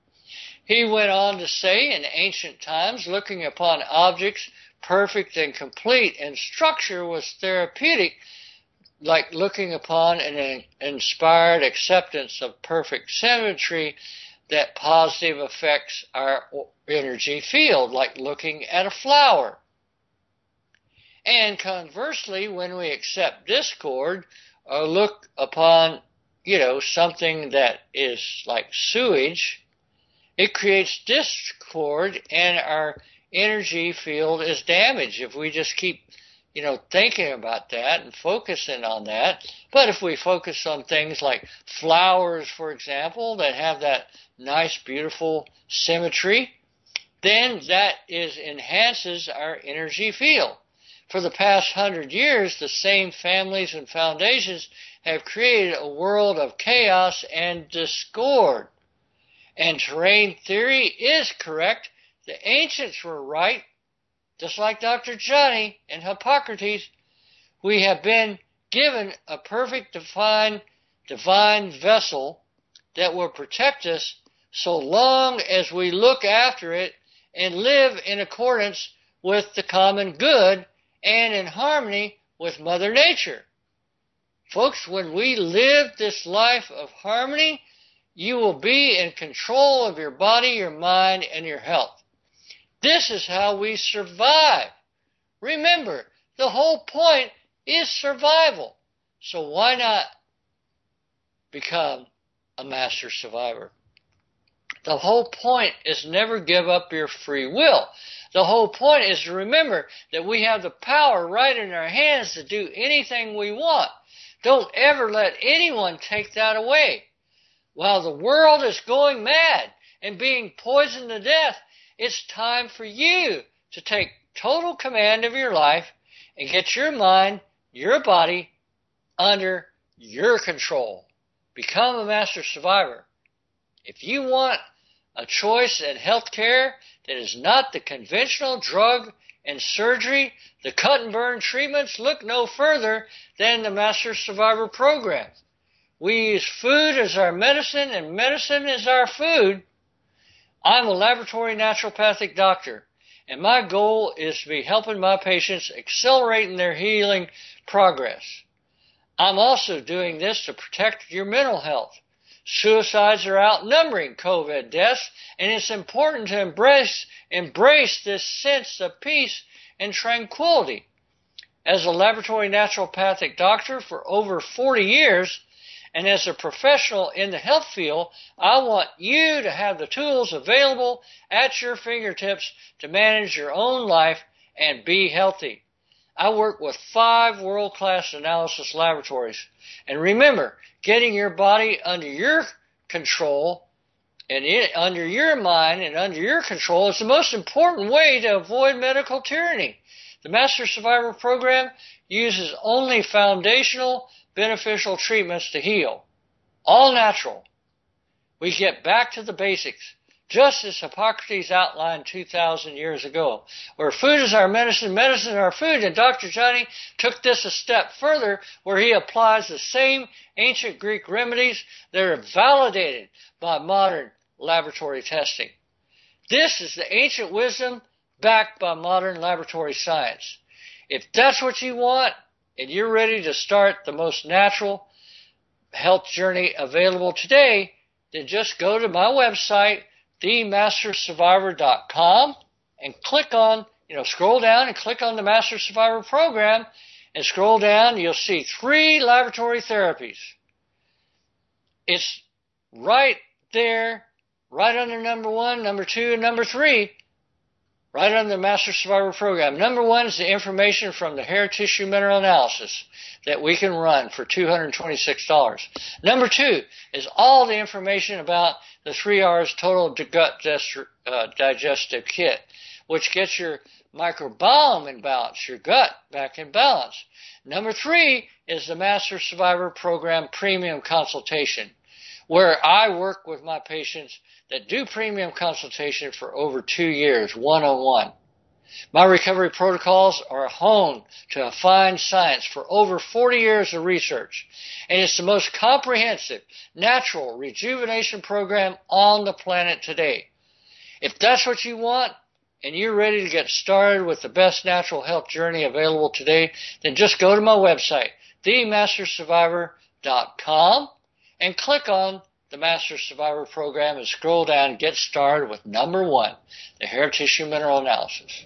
He went on to say, in ancient times, looking upon objects perfect and complete in structure was therapeutic, like looking upon an inspired acceptance of perfect symmetry that positive affects our energy field, like looking at a flower. And conversely, when we accept discord or look upon, you know, something that is like sewage, it creates discord in our energy field is damaged if we just keep, you know, thinking about that and focusing on that. But if we focus on things like flowers, for example, that have that nice, beautiful symmetry, then that is enhances our energy field. For the past hundred years, the same families and foundations have created a world of chaos and discord. And terrain theory is correct. The ancients were right. Just like Doctor Johnny and Hippocrates, we have been given a perfect divine, divine vessel that will protect us so long as we look after it and live in accordance with the common good and in harmony with Mother Nature. Folks, when we live this life of harmony, you will be in control of your body, your mind, and your health. This is how we survive. Remember, the whole point is survival. So why not become a master survivor? The whole point is never give up your free will. The whole point is to remember that we have the power right in our hands to do anything we want. Don't ever let anyone take that away. While the world is going mad and being poisoned to death, it's time for you to take total command of your life and get your mind, your body, under your control. Become a master survivor. If you want a choice in health care that is not the conventional drug and surgery, the cut and burn treatments, look no further than the Master Survivor program. We use food as our medicine and medicine as our food. I'm a laboratory naturopathic doctor, and my goal is to be helping my patients accelerating their healing progress. I'm also doing this to protect your mental health. Suicides are outnumbering COVID deaths, and it's important to embrace, embrace this sense of peace and tranquility. As a laboratory naturopathic doctor for over forty years, and as a professional in the health field, I want you to have the tools available at your fingertips to manage your own life and be healthy. I work with five world-class analysis laboratories. And remember, getting your body under your control and in, under your mind and under your control is the most important way to avoid medical tyranny. The Master Survivor program uses only foundational beneficial treatments to heal. All natural. We get back to the basics, just as Hippocrates outlined two thousand years ago, where food is our medicine, medicine is our food, and Doctor Johnny took this a step further, where he applies the same ancient Greek remedies that are validated by modern laboratory testing. This is the ancient wisdom backed by modern laboratory science. If that's what you want, and you're ready to start the most natural health journey available today, then just go to my website, the master survivor dot com, and click on, you know, scroll down and click on the Master Survivor program, and scroll down, you'll see three laboratory therapies. It's right there, right under number one, number two, and number three, right under the Master Survivor program. Number one is the information from the hair tissue mineral analysis that we can run for two hundred twenty-six dollars. Number two is all the information about the three R's Total Gut uh, Digestive Kit, which gets your microbiome in balance, your gut back in balance. Number three is the Master Survivor Program Premium Consultation, where I work with my patients that do premium consultation for over two years, one-on-one. My recovery protocols are honed to a fine science for over forty years of research, and it's the most comprehensive natural rejuvenation program on the planet today. If that's what you want, and you're ready to get started with the best natural health journey available today, then just go to my website, the master survivor dot com, and click on the Master Survivor program and scroll down and get started with number one, the hair tissue mineral analysis.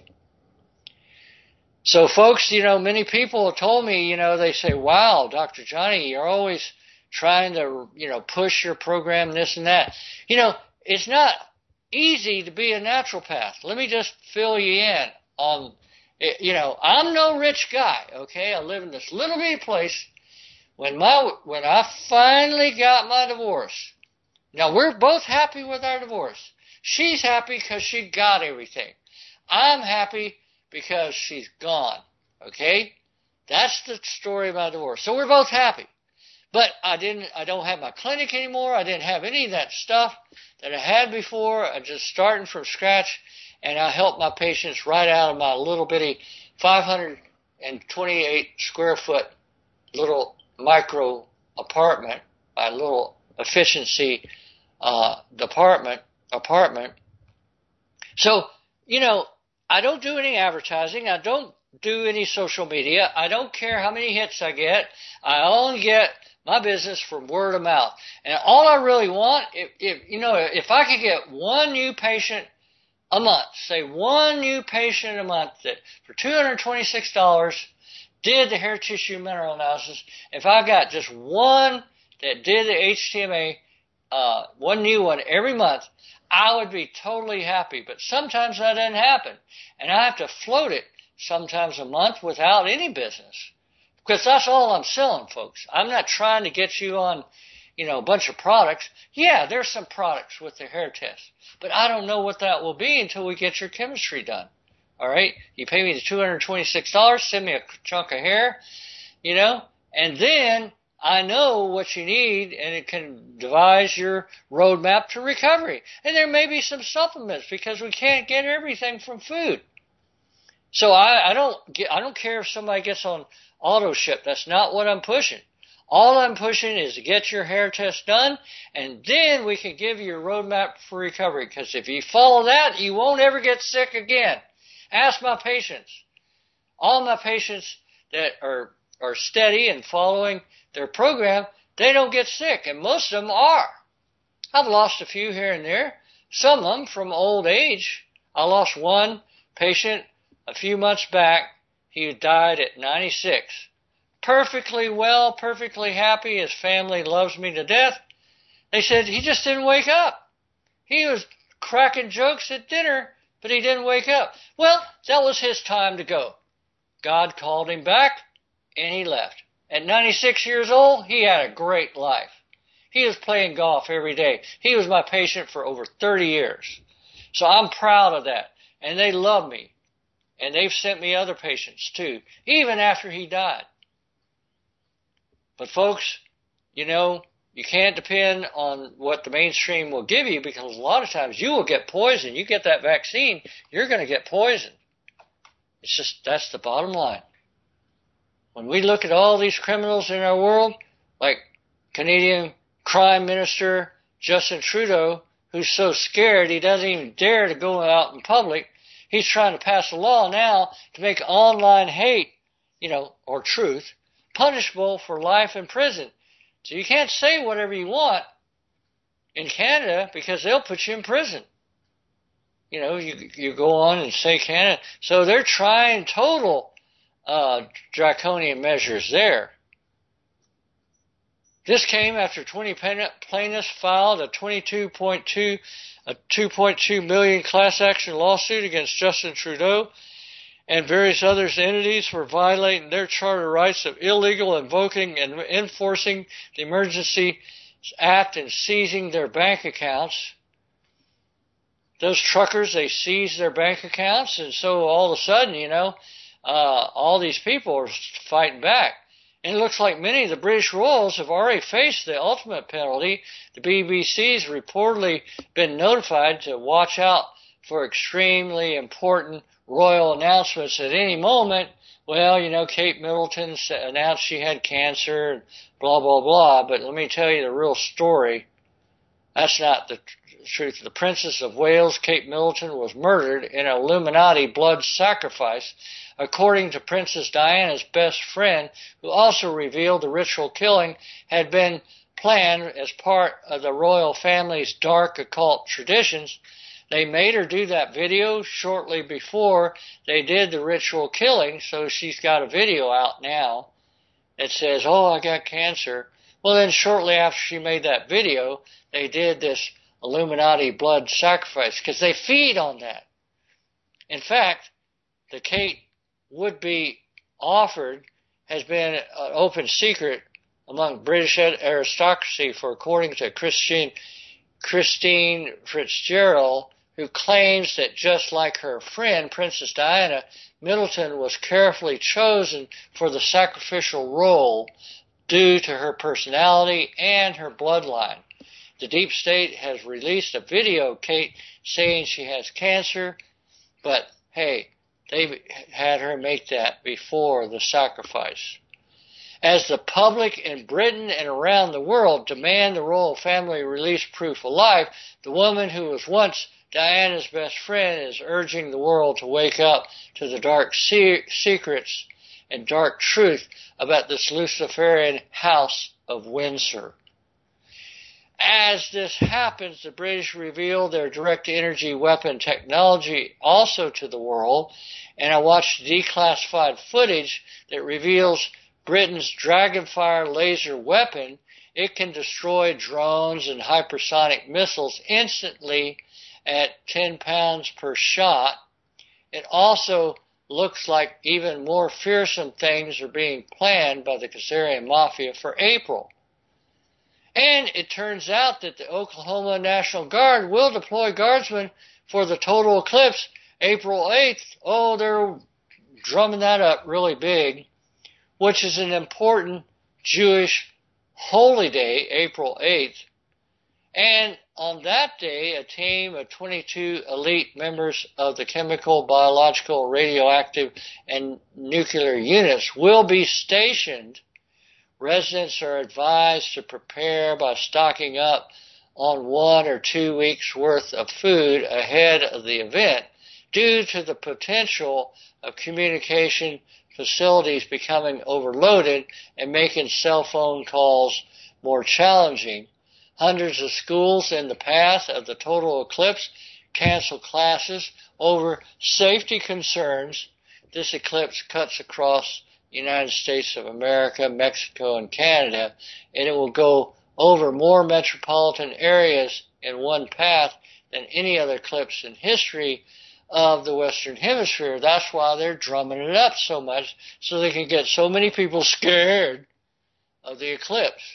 So folks, you know, many people have told me, you know, they say, wow, Doctor Johnny, you're always trying to, you know, push your program, this and that. You know, it's not easy to be a naturopath. Let me just fill you in on, you know, I'm no rich guy, okay? I live in this little bitty place. When my when I finally got my divorce, now we're both happy with our divorce. She's happy because she got everything. I'm happy because she's gone, okay? That's the story of my divorce. So we're both happy. But I didn't. I don't have my clinic anymore. I didn't have any of that stuff that I had before. I'm just starting from scratch, and I help my patients right out of my little bitty five hundred twenty-eight square foot little micro apartment, my little efficiency uh, department apartment. So, you know, I don't do any advertising. I don't do any social media. I don't care how many hits I get. I only get my business from word of mouth. And all I really want, if, if you know, if I could get one new patient a month, say one new patient a month that for two hundred twenty-six dollars did the hair tissue mineral analysis, if I got just one that did the H T M A, uh, one new one every month, I would be totally happy. But sometimes that doesn't happen. And I have to float it sometimes a month without any business. Because that's all I'm selling, folks. I'm not trying to get you on, you know, a bunch of products. Yeah, there's some products with the hair test. But I don't know what that will be until we get your chemistry done. All right? You pay me the two hundred twenty-six dollars, send me a chunk of hair, you know, and then I know what you need, and it can devise your roadmap to recovery. And there may be some supplements because we can't get everything from food. So I, I don't get, I don't care if somebody gets on auto ship. That's not what I'm pushing. All I'm pushing is to get your hair test done, and then we can give you a roadmap for recovery. Because if you follow that, you won't ever get sick again. Ask my patients. All my patients that are are steady and following their program, they don't get sick, and most of them are. I've lost a few here and there. Some of them from old age. I lost one patient a few months back. He died at ninety-six. Perfectly well, perfectly happy. His family loves me to death. They said he just didn't wake up. He was cracking jokes at dinner, but he didn't wake up. Well, that was his time to go. God called him back, and he left. At ninety-six years old, he had a great life. He was playing golf every day. He was my patient for over thirty years. So I'm proud of that. And they love me. And they've sent me other patients too, even after he died. But folks, you know, you can't depend on what the mainstream will give you, because a lot of times you will get poisoned. You get that vaccine, you're going to get poisoned. It's just, that's the bottom line. When we look at all these criminals in our world, like Canadian Crime Minister Justin Trudeau, who's so scared he doesn't even dare to go out in public, he's trying to pass a law now to make online hate, you know, or truth, punishable for life in prison. So you can't say whatever you want in Canada because they'll put you in prison. You know, you you go on and say Canada. So they're trying total uh, draconian measures there. This came after twenty plaintiffs filed a twenty-two point two a two point two million class action lawsuit against Justin Trudeau and various other entities for violating their charter rights of illegal invoking and enforcing the Emergency Act and seizing their bank accounts. Those truckers, they seized their bank accounts, and so all of a sudden, you know, uh, all these people are fighting back. And it looks like many of the British royals have already faced the ultimate penalty. The B B C's reportedly been notified to watch out for extremely important royal announcements at any moment. Well, you know, Kate Middleton announced she had cancer and blah, blah, blah. But let me tell you the real story. That's not the truth. The Princess of Wales, Kate Middleton, was murdered in an Illuminati blood sacrifice, according to Princess Diana's best friend, who also revealed the ritual killing had been planned as part of the royal family's dark occult traditions. They made her do that video shortly before they did the ritual killing, so she's got a video out now that says, oh, I got cancer. Well, then shortly after she made that video, they did this Illuminati blood sacrifice, because they feed on that. In fact, the Kate would be offered has been an open secret among British aristocracy for, according to Christine, Christine Fitzgerald, who claims that just like her friend, Princess Diana, Middleton was carefully chosen for the sacrificial role due to her personality and her bloodline. The deep state has released a video of Kate saying she has cancer, but hey, they had her make that before the sacrifice. As the public in Britain and around the world demand the royal family release proof of life, the woman who was once Diana's best friend is urging the world to wake up to the dark se- secrets and dark truth about this Luciferian House of Windsor. As this happens, the British reveal their direct energy weapon technology also to the world, and I watched declassified footage that reveals Britain's Dragonfire laser weapon. It can destroy drones and hypersonic missiles instantly at ten pounds per shot. It also looks like even more fearsome things are being planned by the Khazarian Mafia for April. And it turns out that the Oklahoma National Guard will deploy guardsmen for the total eclipse April eighth. Oh, they're drumming that up really big, which is an important Jewish holy day, April eighth. And on that day, a team of twenty-two elite members of the chemical, biological, radioactive, and nuclear units will be stationed. Residents are advised to prepare by stocking up on one or two weeks' worth of food ahead of the event due to the potential of communication facilities becoming overloaded and making cell phone calls more challenging. Hundreds of schools in the path of the total eclipse cancel classes over safety concerns. This eclipse cuts across the United States of America, Mexico, and Canada, and it will go over more metropolitan areas in one path than any other eclipse in history of the Western Hemisphere. That's why they're drumming it up so much, so they can get so many people scared of the eclipse.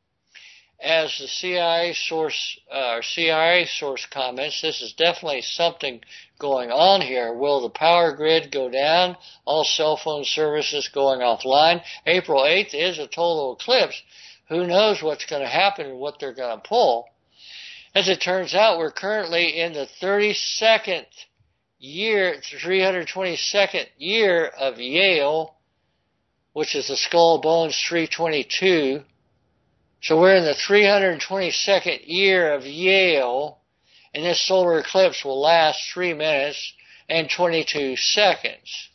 As the C I A source, uh, C I A source comments, this is definitely something going on here. Will the power grid go down? All cell phone services going offline? April eighth is a total eclipse. Who knows what's going to happen and what they're going to pull? As it turns out, we're currently in the thirty-second year, three hundred twenty-second year of Yale, which is the Skull Bones three twenty-two. So we're in the three hundred twenty-second year of Yale, and this solar eclipse will last three minutes and twenty-two seconds.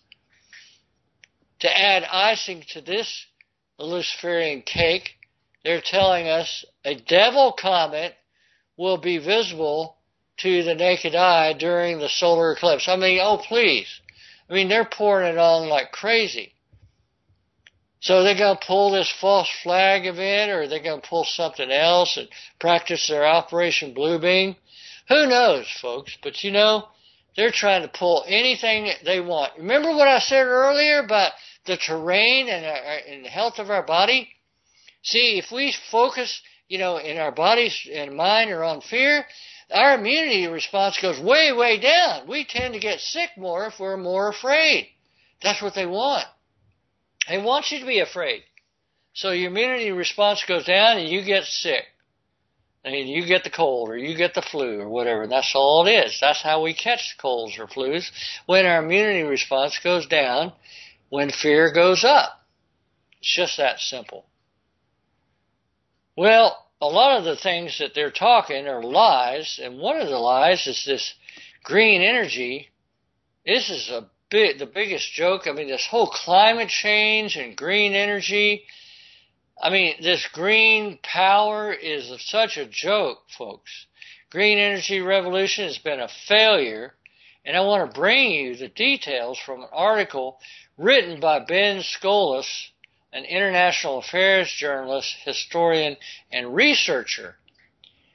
To add icing to this Luciferian cake, they're telling us a devil comet will be visible to the naked eye during the solar eclipse. I mean, oh please. I mean, they're pouring it on like crazy. So they're going to pull this false flag event, or they're going to pull something else and practice their Operation Bluebeam. Who knows, folks? But you know, they're trying to pull anything they want. Remember what I said earlier about the terrain and, our, and the health of our body? See, if we focus, you know, in our bodies and mind are on fear, our immunity response goes way, way down. We tend to get sick more if we're more afraid. That's what they want. They want you to be afraid. So your immunity response goes down and you get sick. And you get the cold or you get the flu or whatever. And that's all it is. That's how we catch colds or flus, when our immunity response goes down, when fear goes up. It's just that simple. Well, a lot of the things that they're talking are lies, and one of the lies is this green energy. This is a big, the biggest joke. I mean, this whole climate change and green energy. I mean, this green power is such a joke, folks. Green energy revolution has been a failure, and I want to bring you the details from an article written by Ben Skolas, an international affairs journalist, historian, and researcher.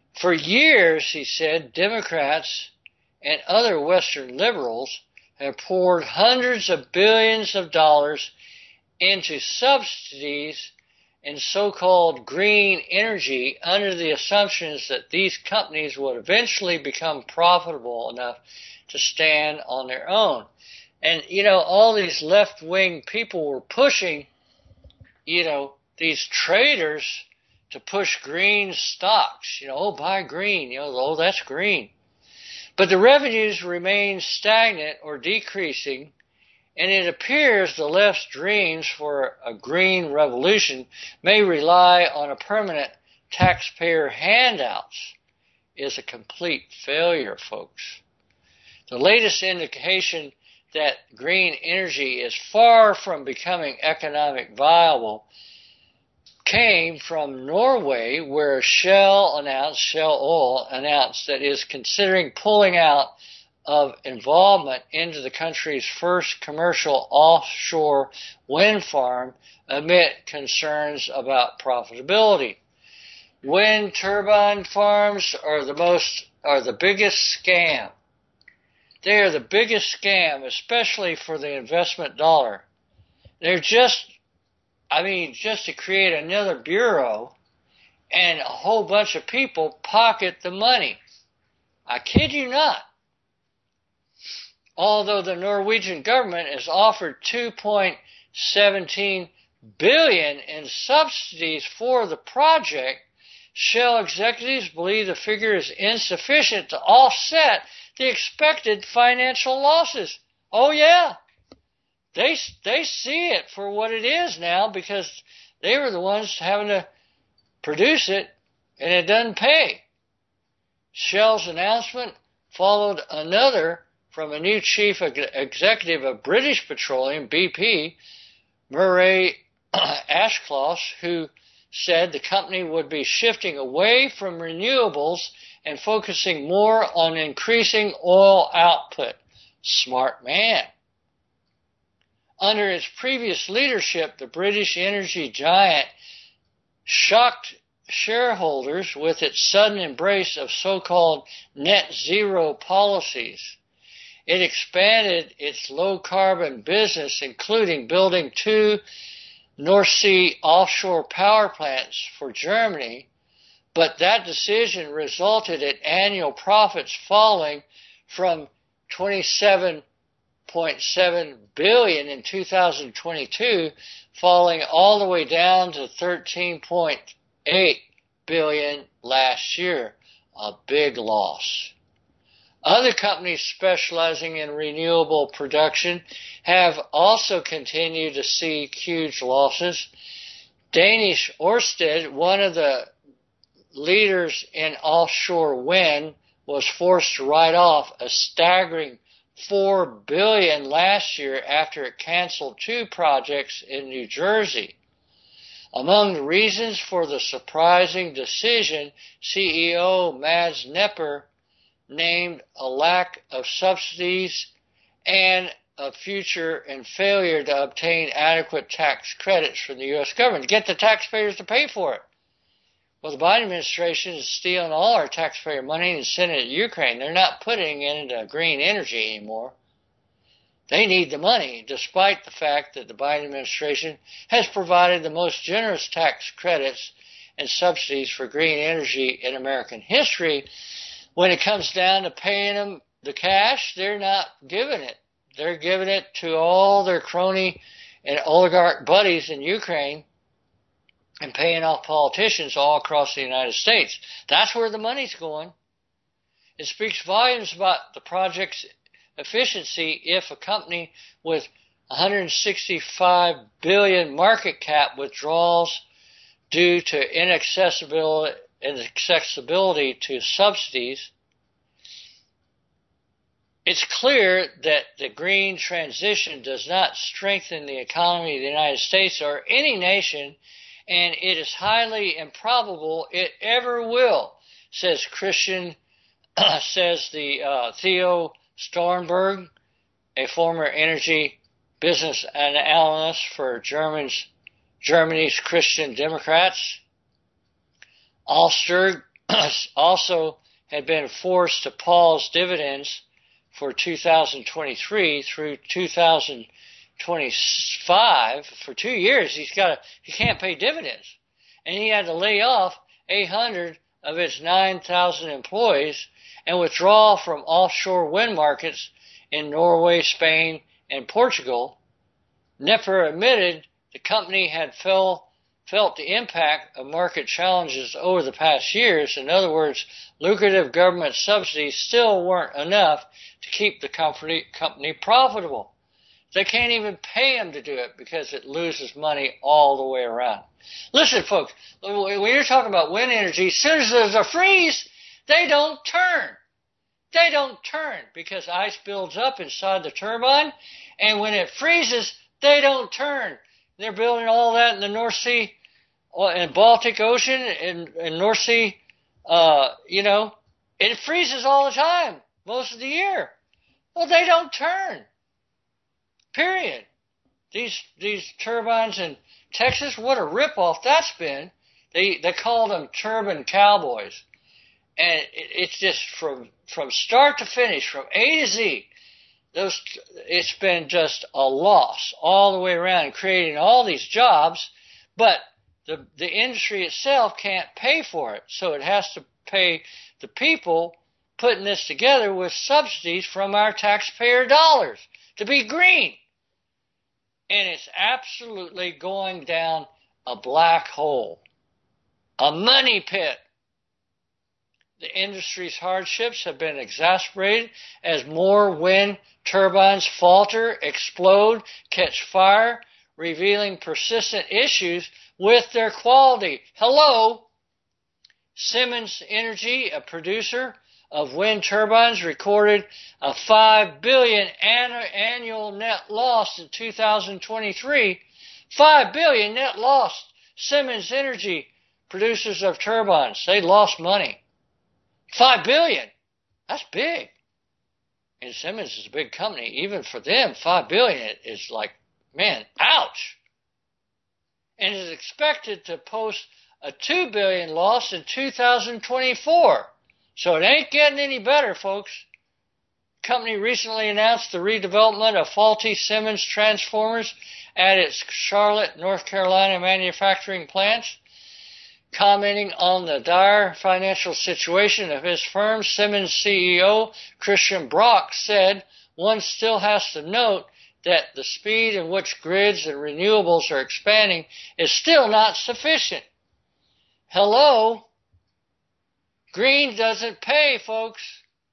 For years, he said, Democrats and other Western liberals have poured hundreds of billions of dollars into subsidies and so-called green energy under the assumptions that these companies would eventually become profitable enough to stand on their own. And, you know, all these left-wing people were pushing, you know, these traders to push green stocks. You know, oh, buy green. You know, oh, that's green. But the revenues remain stagnant or decreasing, and it appears the left's dreams for a green revolution may rely on a permanent taxpayer handouts is a complete failure, folks. The latest indication that green energy is far from becoming economic viable came from Norway, where Shell announced, Shell Oil announced that it is considering pulling out of involvement into the country's first commercial offshore wind farm amid concerns about profitability. Wind turbine farms are the most, are the biggest scam. They are the biggest scam, especially for the investment dollar. They're just, I mean, just to create another bureau and a whole bunch of people pocket the money. I kid you not. Although the Norwegian government has offered two point one seven billion dollars in subsidies for the project, Shell executives believe the figure is insufficient to offset the expected financial losses. Oh yeah, they they see it for what it is now because they were the ones having to produce it, and it doesn't pay. Shell's announcement followed another from a new chief executive of British Petroleum, B P, Murray Ashcroft, who said the company would be shifting away from renewables and focusing more on increasing oil output. Smart man. Under its previous leadership, the British energy giant shocked shareholders with its sudden embrace of so-called net zero policies. It expanded its low-carbon business, including building two North Sea offshore power plants for Germany, but that decision resulted in annual profits falling from twenty-seven point seven billion dollars in two thousand twenty-two, falling all the way down to thirteen point eight billion dollars last year, a big loss. Other companies specializing in renewable production have also continued to see huge losses. Danish Ørsted, one of the leaders in offshore wind, was forced to write off a staggering four billion dollars last year after it canceled two projects in New Jersey. Among the reasons for the surprising decision, C E O Mads Nipper named a lack of subsidies and a future and failure to obtain adequate tax credits from the U S government to get the taxpayers to pay for it. Well, the Biden administration is stealing all our taxpayer money and sending it to Ukraine. They're not putting it into green energy anymore. They need the money, despite the fact that the Biden administration has provided the most generous tax credits and subsidies for green energy in American history. When it comes down to paying them the cash, they're not giving it. They're giving it to all their crony and oligarch buddies in Ukraine and paying off politicians all across the United States. That's where the money's going. It speaks volumes about the project's efficiency if a company with one hundred sixty-five billion dollars market cap withdraws due to inaccessibility inaccessibility to subsidies. It's clear that the green transition does not strengthen the economy of the United States or any nation, and it is highly improbable it ever will, says Christian, says the uh, Theo Stornberg, a former energy business analyst for Germans, Germany's Christian Democrats. Alster also had been forced to pause dividends for two thousand twenty-three through two thousand twenty-five. For two years, he's got a, he can't pay dividends. And he had to lay off eight hundred of its nine thousand employees and withdraw from offshore wind markets in Norway, Spain, and Portugal. Nipper admitted the company had fell, felt the impact of market challenges over the past years. In other words, lucrative government subsidies still weren't enough to keep the company, company profitable. They can't even pay him to do it because it loses money all the way around. Listen, folks, when you're talking about wind energy, as soon as there's a freeze, they don't turn. They don't turn because ice builds up inside the turbine, and when it freezes, they don't turn. They're building all that in the North Sea, and Baltic Ocean, and, and North Sea, uh, you know, it freezes all the time, most of the year. Well, they don't turn. Period. These these turbines in Texas, what a ripoff that's been. They they call them turbine cowboys, and it, it's just from from start to finish, from A to Z. Those it's been just a loss all the way around, creating all these jobs, but the the industry itself can't pay for it, so it has to pay the people putting this together with subsidies from our taxpayer dollars to be green. And it's absolutely going down a black hole, a money pit. The industry's hardships have been exacerbated as more wind turbines falter, explode, catch fire, revealing persistent issues with their quality. Hello? Siemens Energy, a producer of wind turbines, recorded a five billion dollars annual net loss in two thousand twenty-three. five billion dollars net loss. Siemens Energy, producers of turbines, they lost money. five billion dollars. That's big. And Siemens is a big company. Even for them, five billion dollars is like, man, ouch. And is expected to post a two billion dollars loss in two thousand twenty-four. So it ain't getting any better, folks. The company recently announced the redevelopment of faulty Siemens transformers at its Charlotte, North Carolina manufacturing plants. Commenting on the dire financial situation of his firm, Siemens C E O Christian Brock said, one still has to note that the speed in which grids and renewables are expanding is still not sufficient. Hello? Green doesn't pay, folks.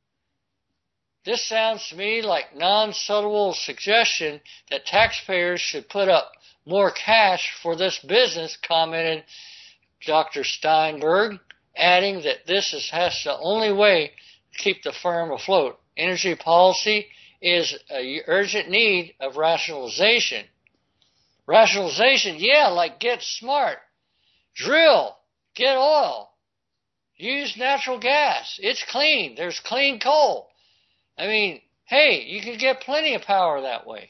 This sounds to me like non-subtle suggestion that taxpayers should put up more cash for this business, commented Doctor Steinberg, adding that this is has the only way to keep the firm afloat. Energy policy is an urgent need of rationalization. Rationalization, yeah, like get smart, drill, get oil, use natural gas. It's clean. There's clean coal. I mean, hey, you can get plenty of power that way.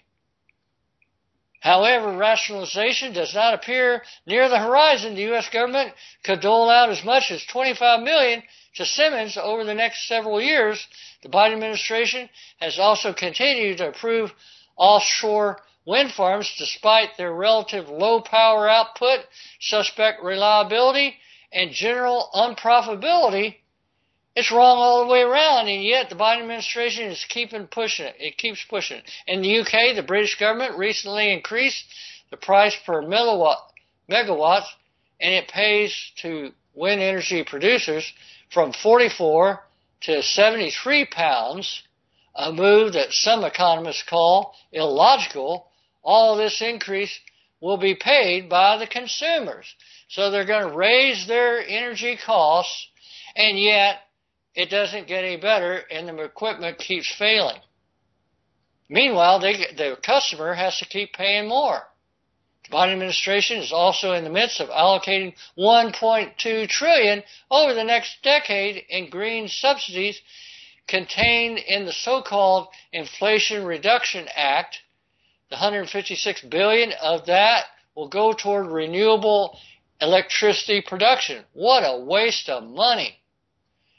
However, rationalization does not appear near the horizon. The U S government could dole out as much as twenty-five million dollars to Siemens over the next several years. The Biden administration has also continued to approve offshore wind farms despite their relative low power output, suspect reliability, and general unprofitability. It's wrong all the way around, and yet the Biden administration is keeping pushing it. It keeps pushing it. In the U K, the British government recently increased the price per megawatt, megawatts, and it pays to wind energy producers from forty-four to seventy-three pounds, a move that some economists call illogical. All of this increase will be paid by the consumers. So they're going to raise their energy costs, and yet it doesn't get any better, and the equipment keeps failing. Meanwhile, they, the customer has to keep paying more. The Biden administration is also in the midst of allocating one point two trillion dollars over the next decade in green subsidies contained in the so-called Inflation Reduction Act. The one hundred fifty-six billion dollars of that will go toward renewable electricity production. What a waste of money.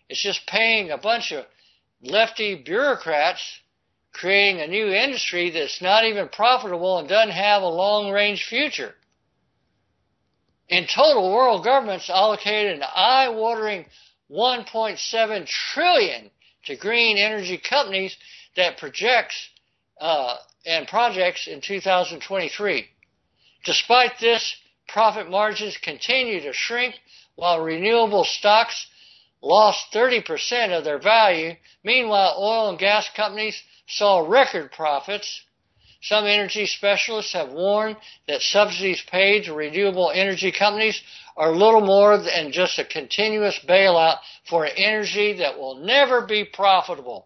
It's just paying a bunch of lefty bureaucrats, creating a new industry that's not even profitable and doesn't have a long-range future. In total, world governments allocated an eye-watering one point seven trillion dollars to green energy companies that projects uh, and projects in two thousand twenty-three. Despite this, profit margins continue to shrink while renewable stocks lost thirty percent of their value. Meanwhile, oil and gas companies saw record profits. Some energy specialists have warned that subsidies paid to renewable energy companies are little more than just a continuous bailout for an energy that will never be profitable.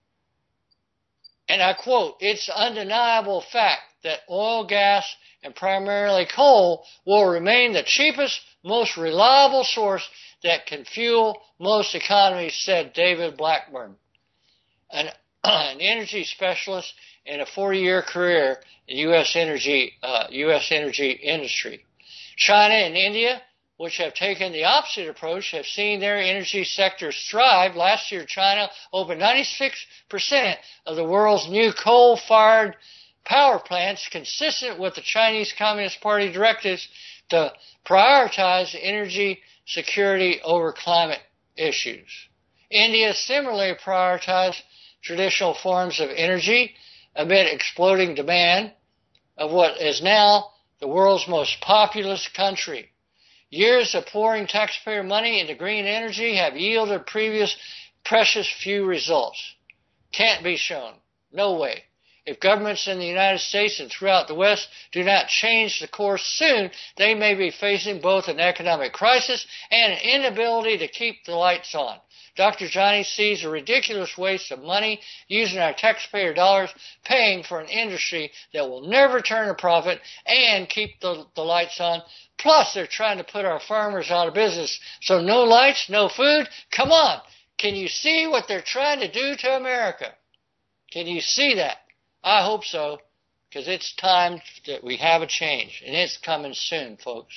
And I quote, "It's undeniable fact that oil, gas, and primarily coal will remain the cheapest, most reliable source that can fuel most economies," said David Blackburn, an, an energy specialist in a forty-year career in U S energy, uh, U S energy industry. China and India, which have taken the opposite approach, have seen their energy sectors thrive. Last year, China opened ninety-six percent of the world's new coal-fired power plants, consistent with the Chinese Communist Party directives to prioritize energy security over climate issues. India similarly prioritized traditional forms of energy amid exploding demand of what is now the world's most populous country. Years of pouring taxpayer money into green energy have yielded previous precious few results. Can't be shown. No way. If governments in the United States and throughout the West do not change the course soon, they may be facing both an economic crisis and an inability to keep the lights on. Doctor Johnny sees a ridiculous waste of money using our taxpayer dollars paying for an industry that will never turn a profit and keep the, the lights on. Plus, they're trying to put our farmers out of business. So no lights, no food. Come on. Can you see what they're trying to do to America? Can you see that? I hope so, because it's time that we have a change, and it's coming soon, folks.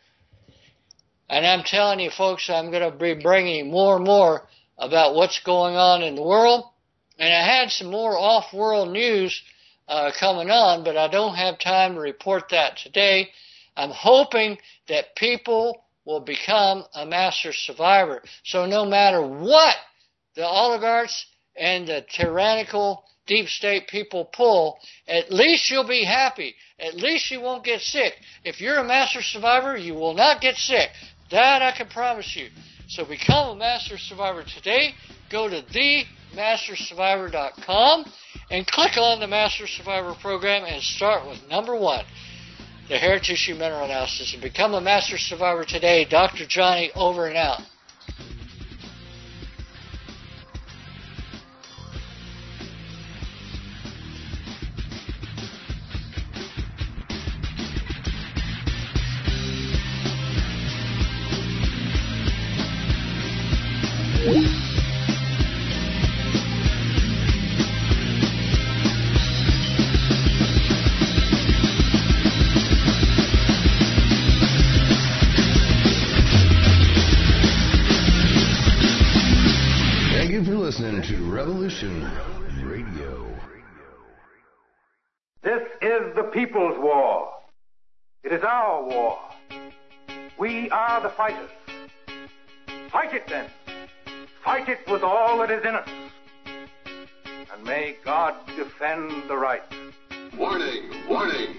And I'm telling you, folks, I'm going to be bringing you more and more about what's going on in the world. And I had some more off-world news uh, coming on, but I don't have time to report that today. I'm hoping that people will become a master survivor. So no matter what the oligarchs and the tyrannical deep state people pull, at least you'll be happy. At least you won't get sick. If you're a master survivor, you will not get sick. That I can promise you. So become a master survivor today. Go to the master survivor dot com and click on the Master Survivor program and start with number one, the hair tissue mineral analysis, and become a master survivor today. Doctor Johnny, over and out. Revolution Radio. This is the people's war. It is our war. We are the fighters. Fight it then. Fight it with all that is in us. And may God defend the right. Warning! Warning!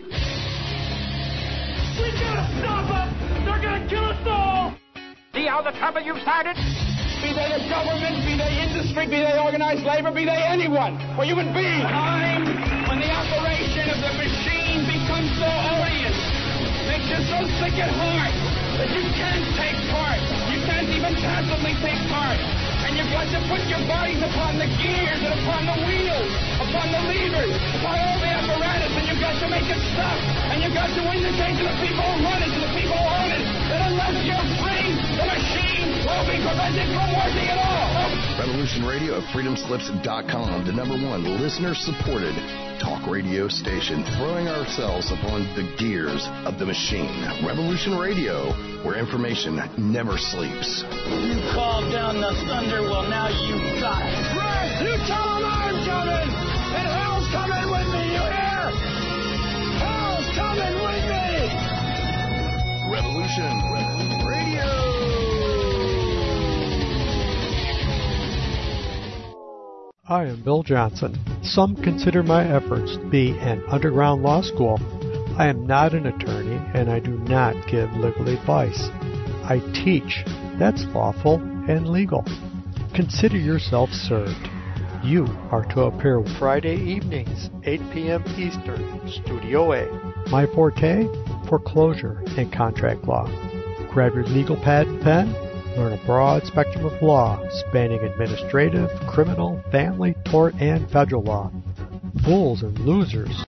We gotta stop them! They're gonna kill us all! See how the trouble you've started? Be they the government, be they industry, be they organized labor, be they anyone, or human beings. Time when the operation of the machine becomes so odious, makes you so sick at heart that you can't take part. You can't even passively take part. And you've got to put your bodies upon the gears and upon the wheels, upon the levers, upon all the apparatus, and you've got to make it stop. And you've got to indicate to the people who run it, to the people who own it, that unless you're free, the machine will be prevented from working at all. Revolution Radio at freedom slips dot com, the number one listener-supported talk radio station, throwing ourselves upon the gears of the machine. Revolution Radio, where information never sleeps. You call down the the thunder. Well, now you've got it. Right, you tell them I'm coming, and hell's coming with me, you hear? Hell's coming with me! Revolution Radio! I am Bill Johnson. Some consider my efforts to be an underground law school. I am not an attorney, and I do not give legal advice. I teach. That's lawful and legal. Consider yourself served. You are to appear Friday evenings, eight p.m. Eastern, Studio A. My forte? Foreclosure and contract law. Grab your legal pad and pen. Learn a broad spectrum of law spanning administrative, criminal, family, tort, and federal law. Fools and losers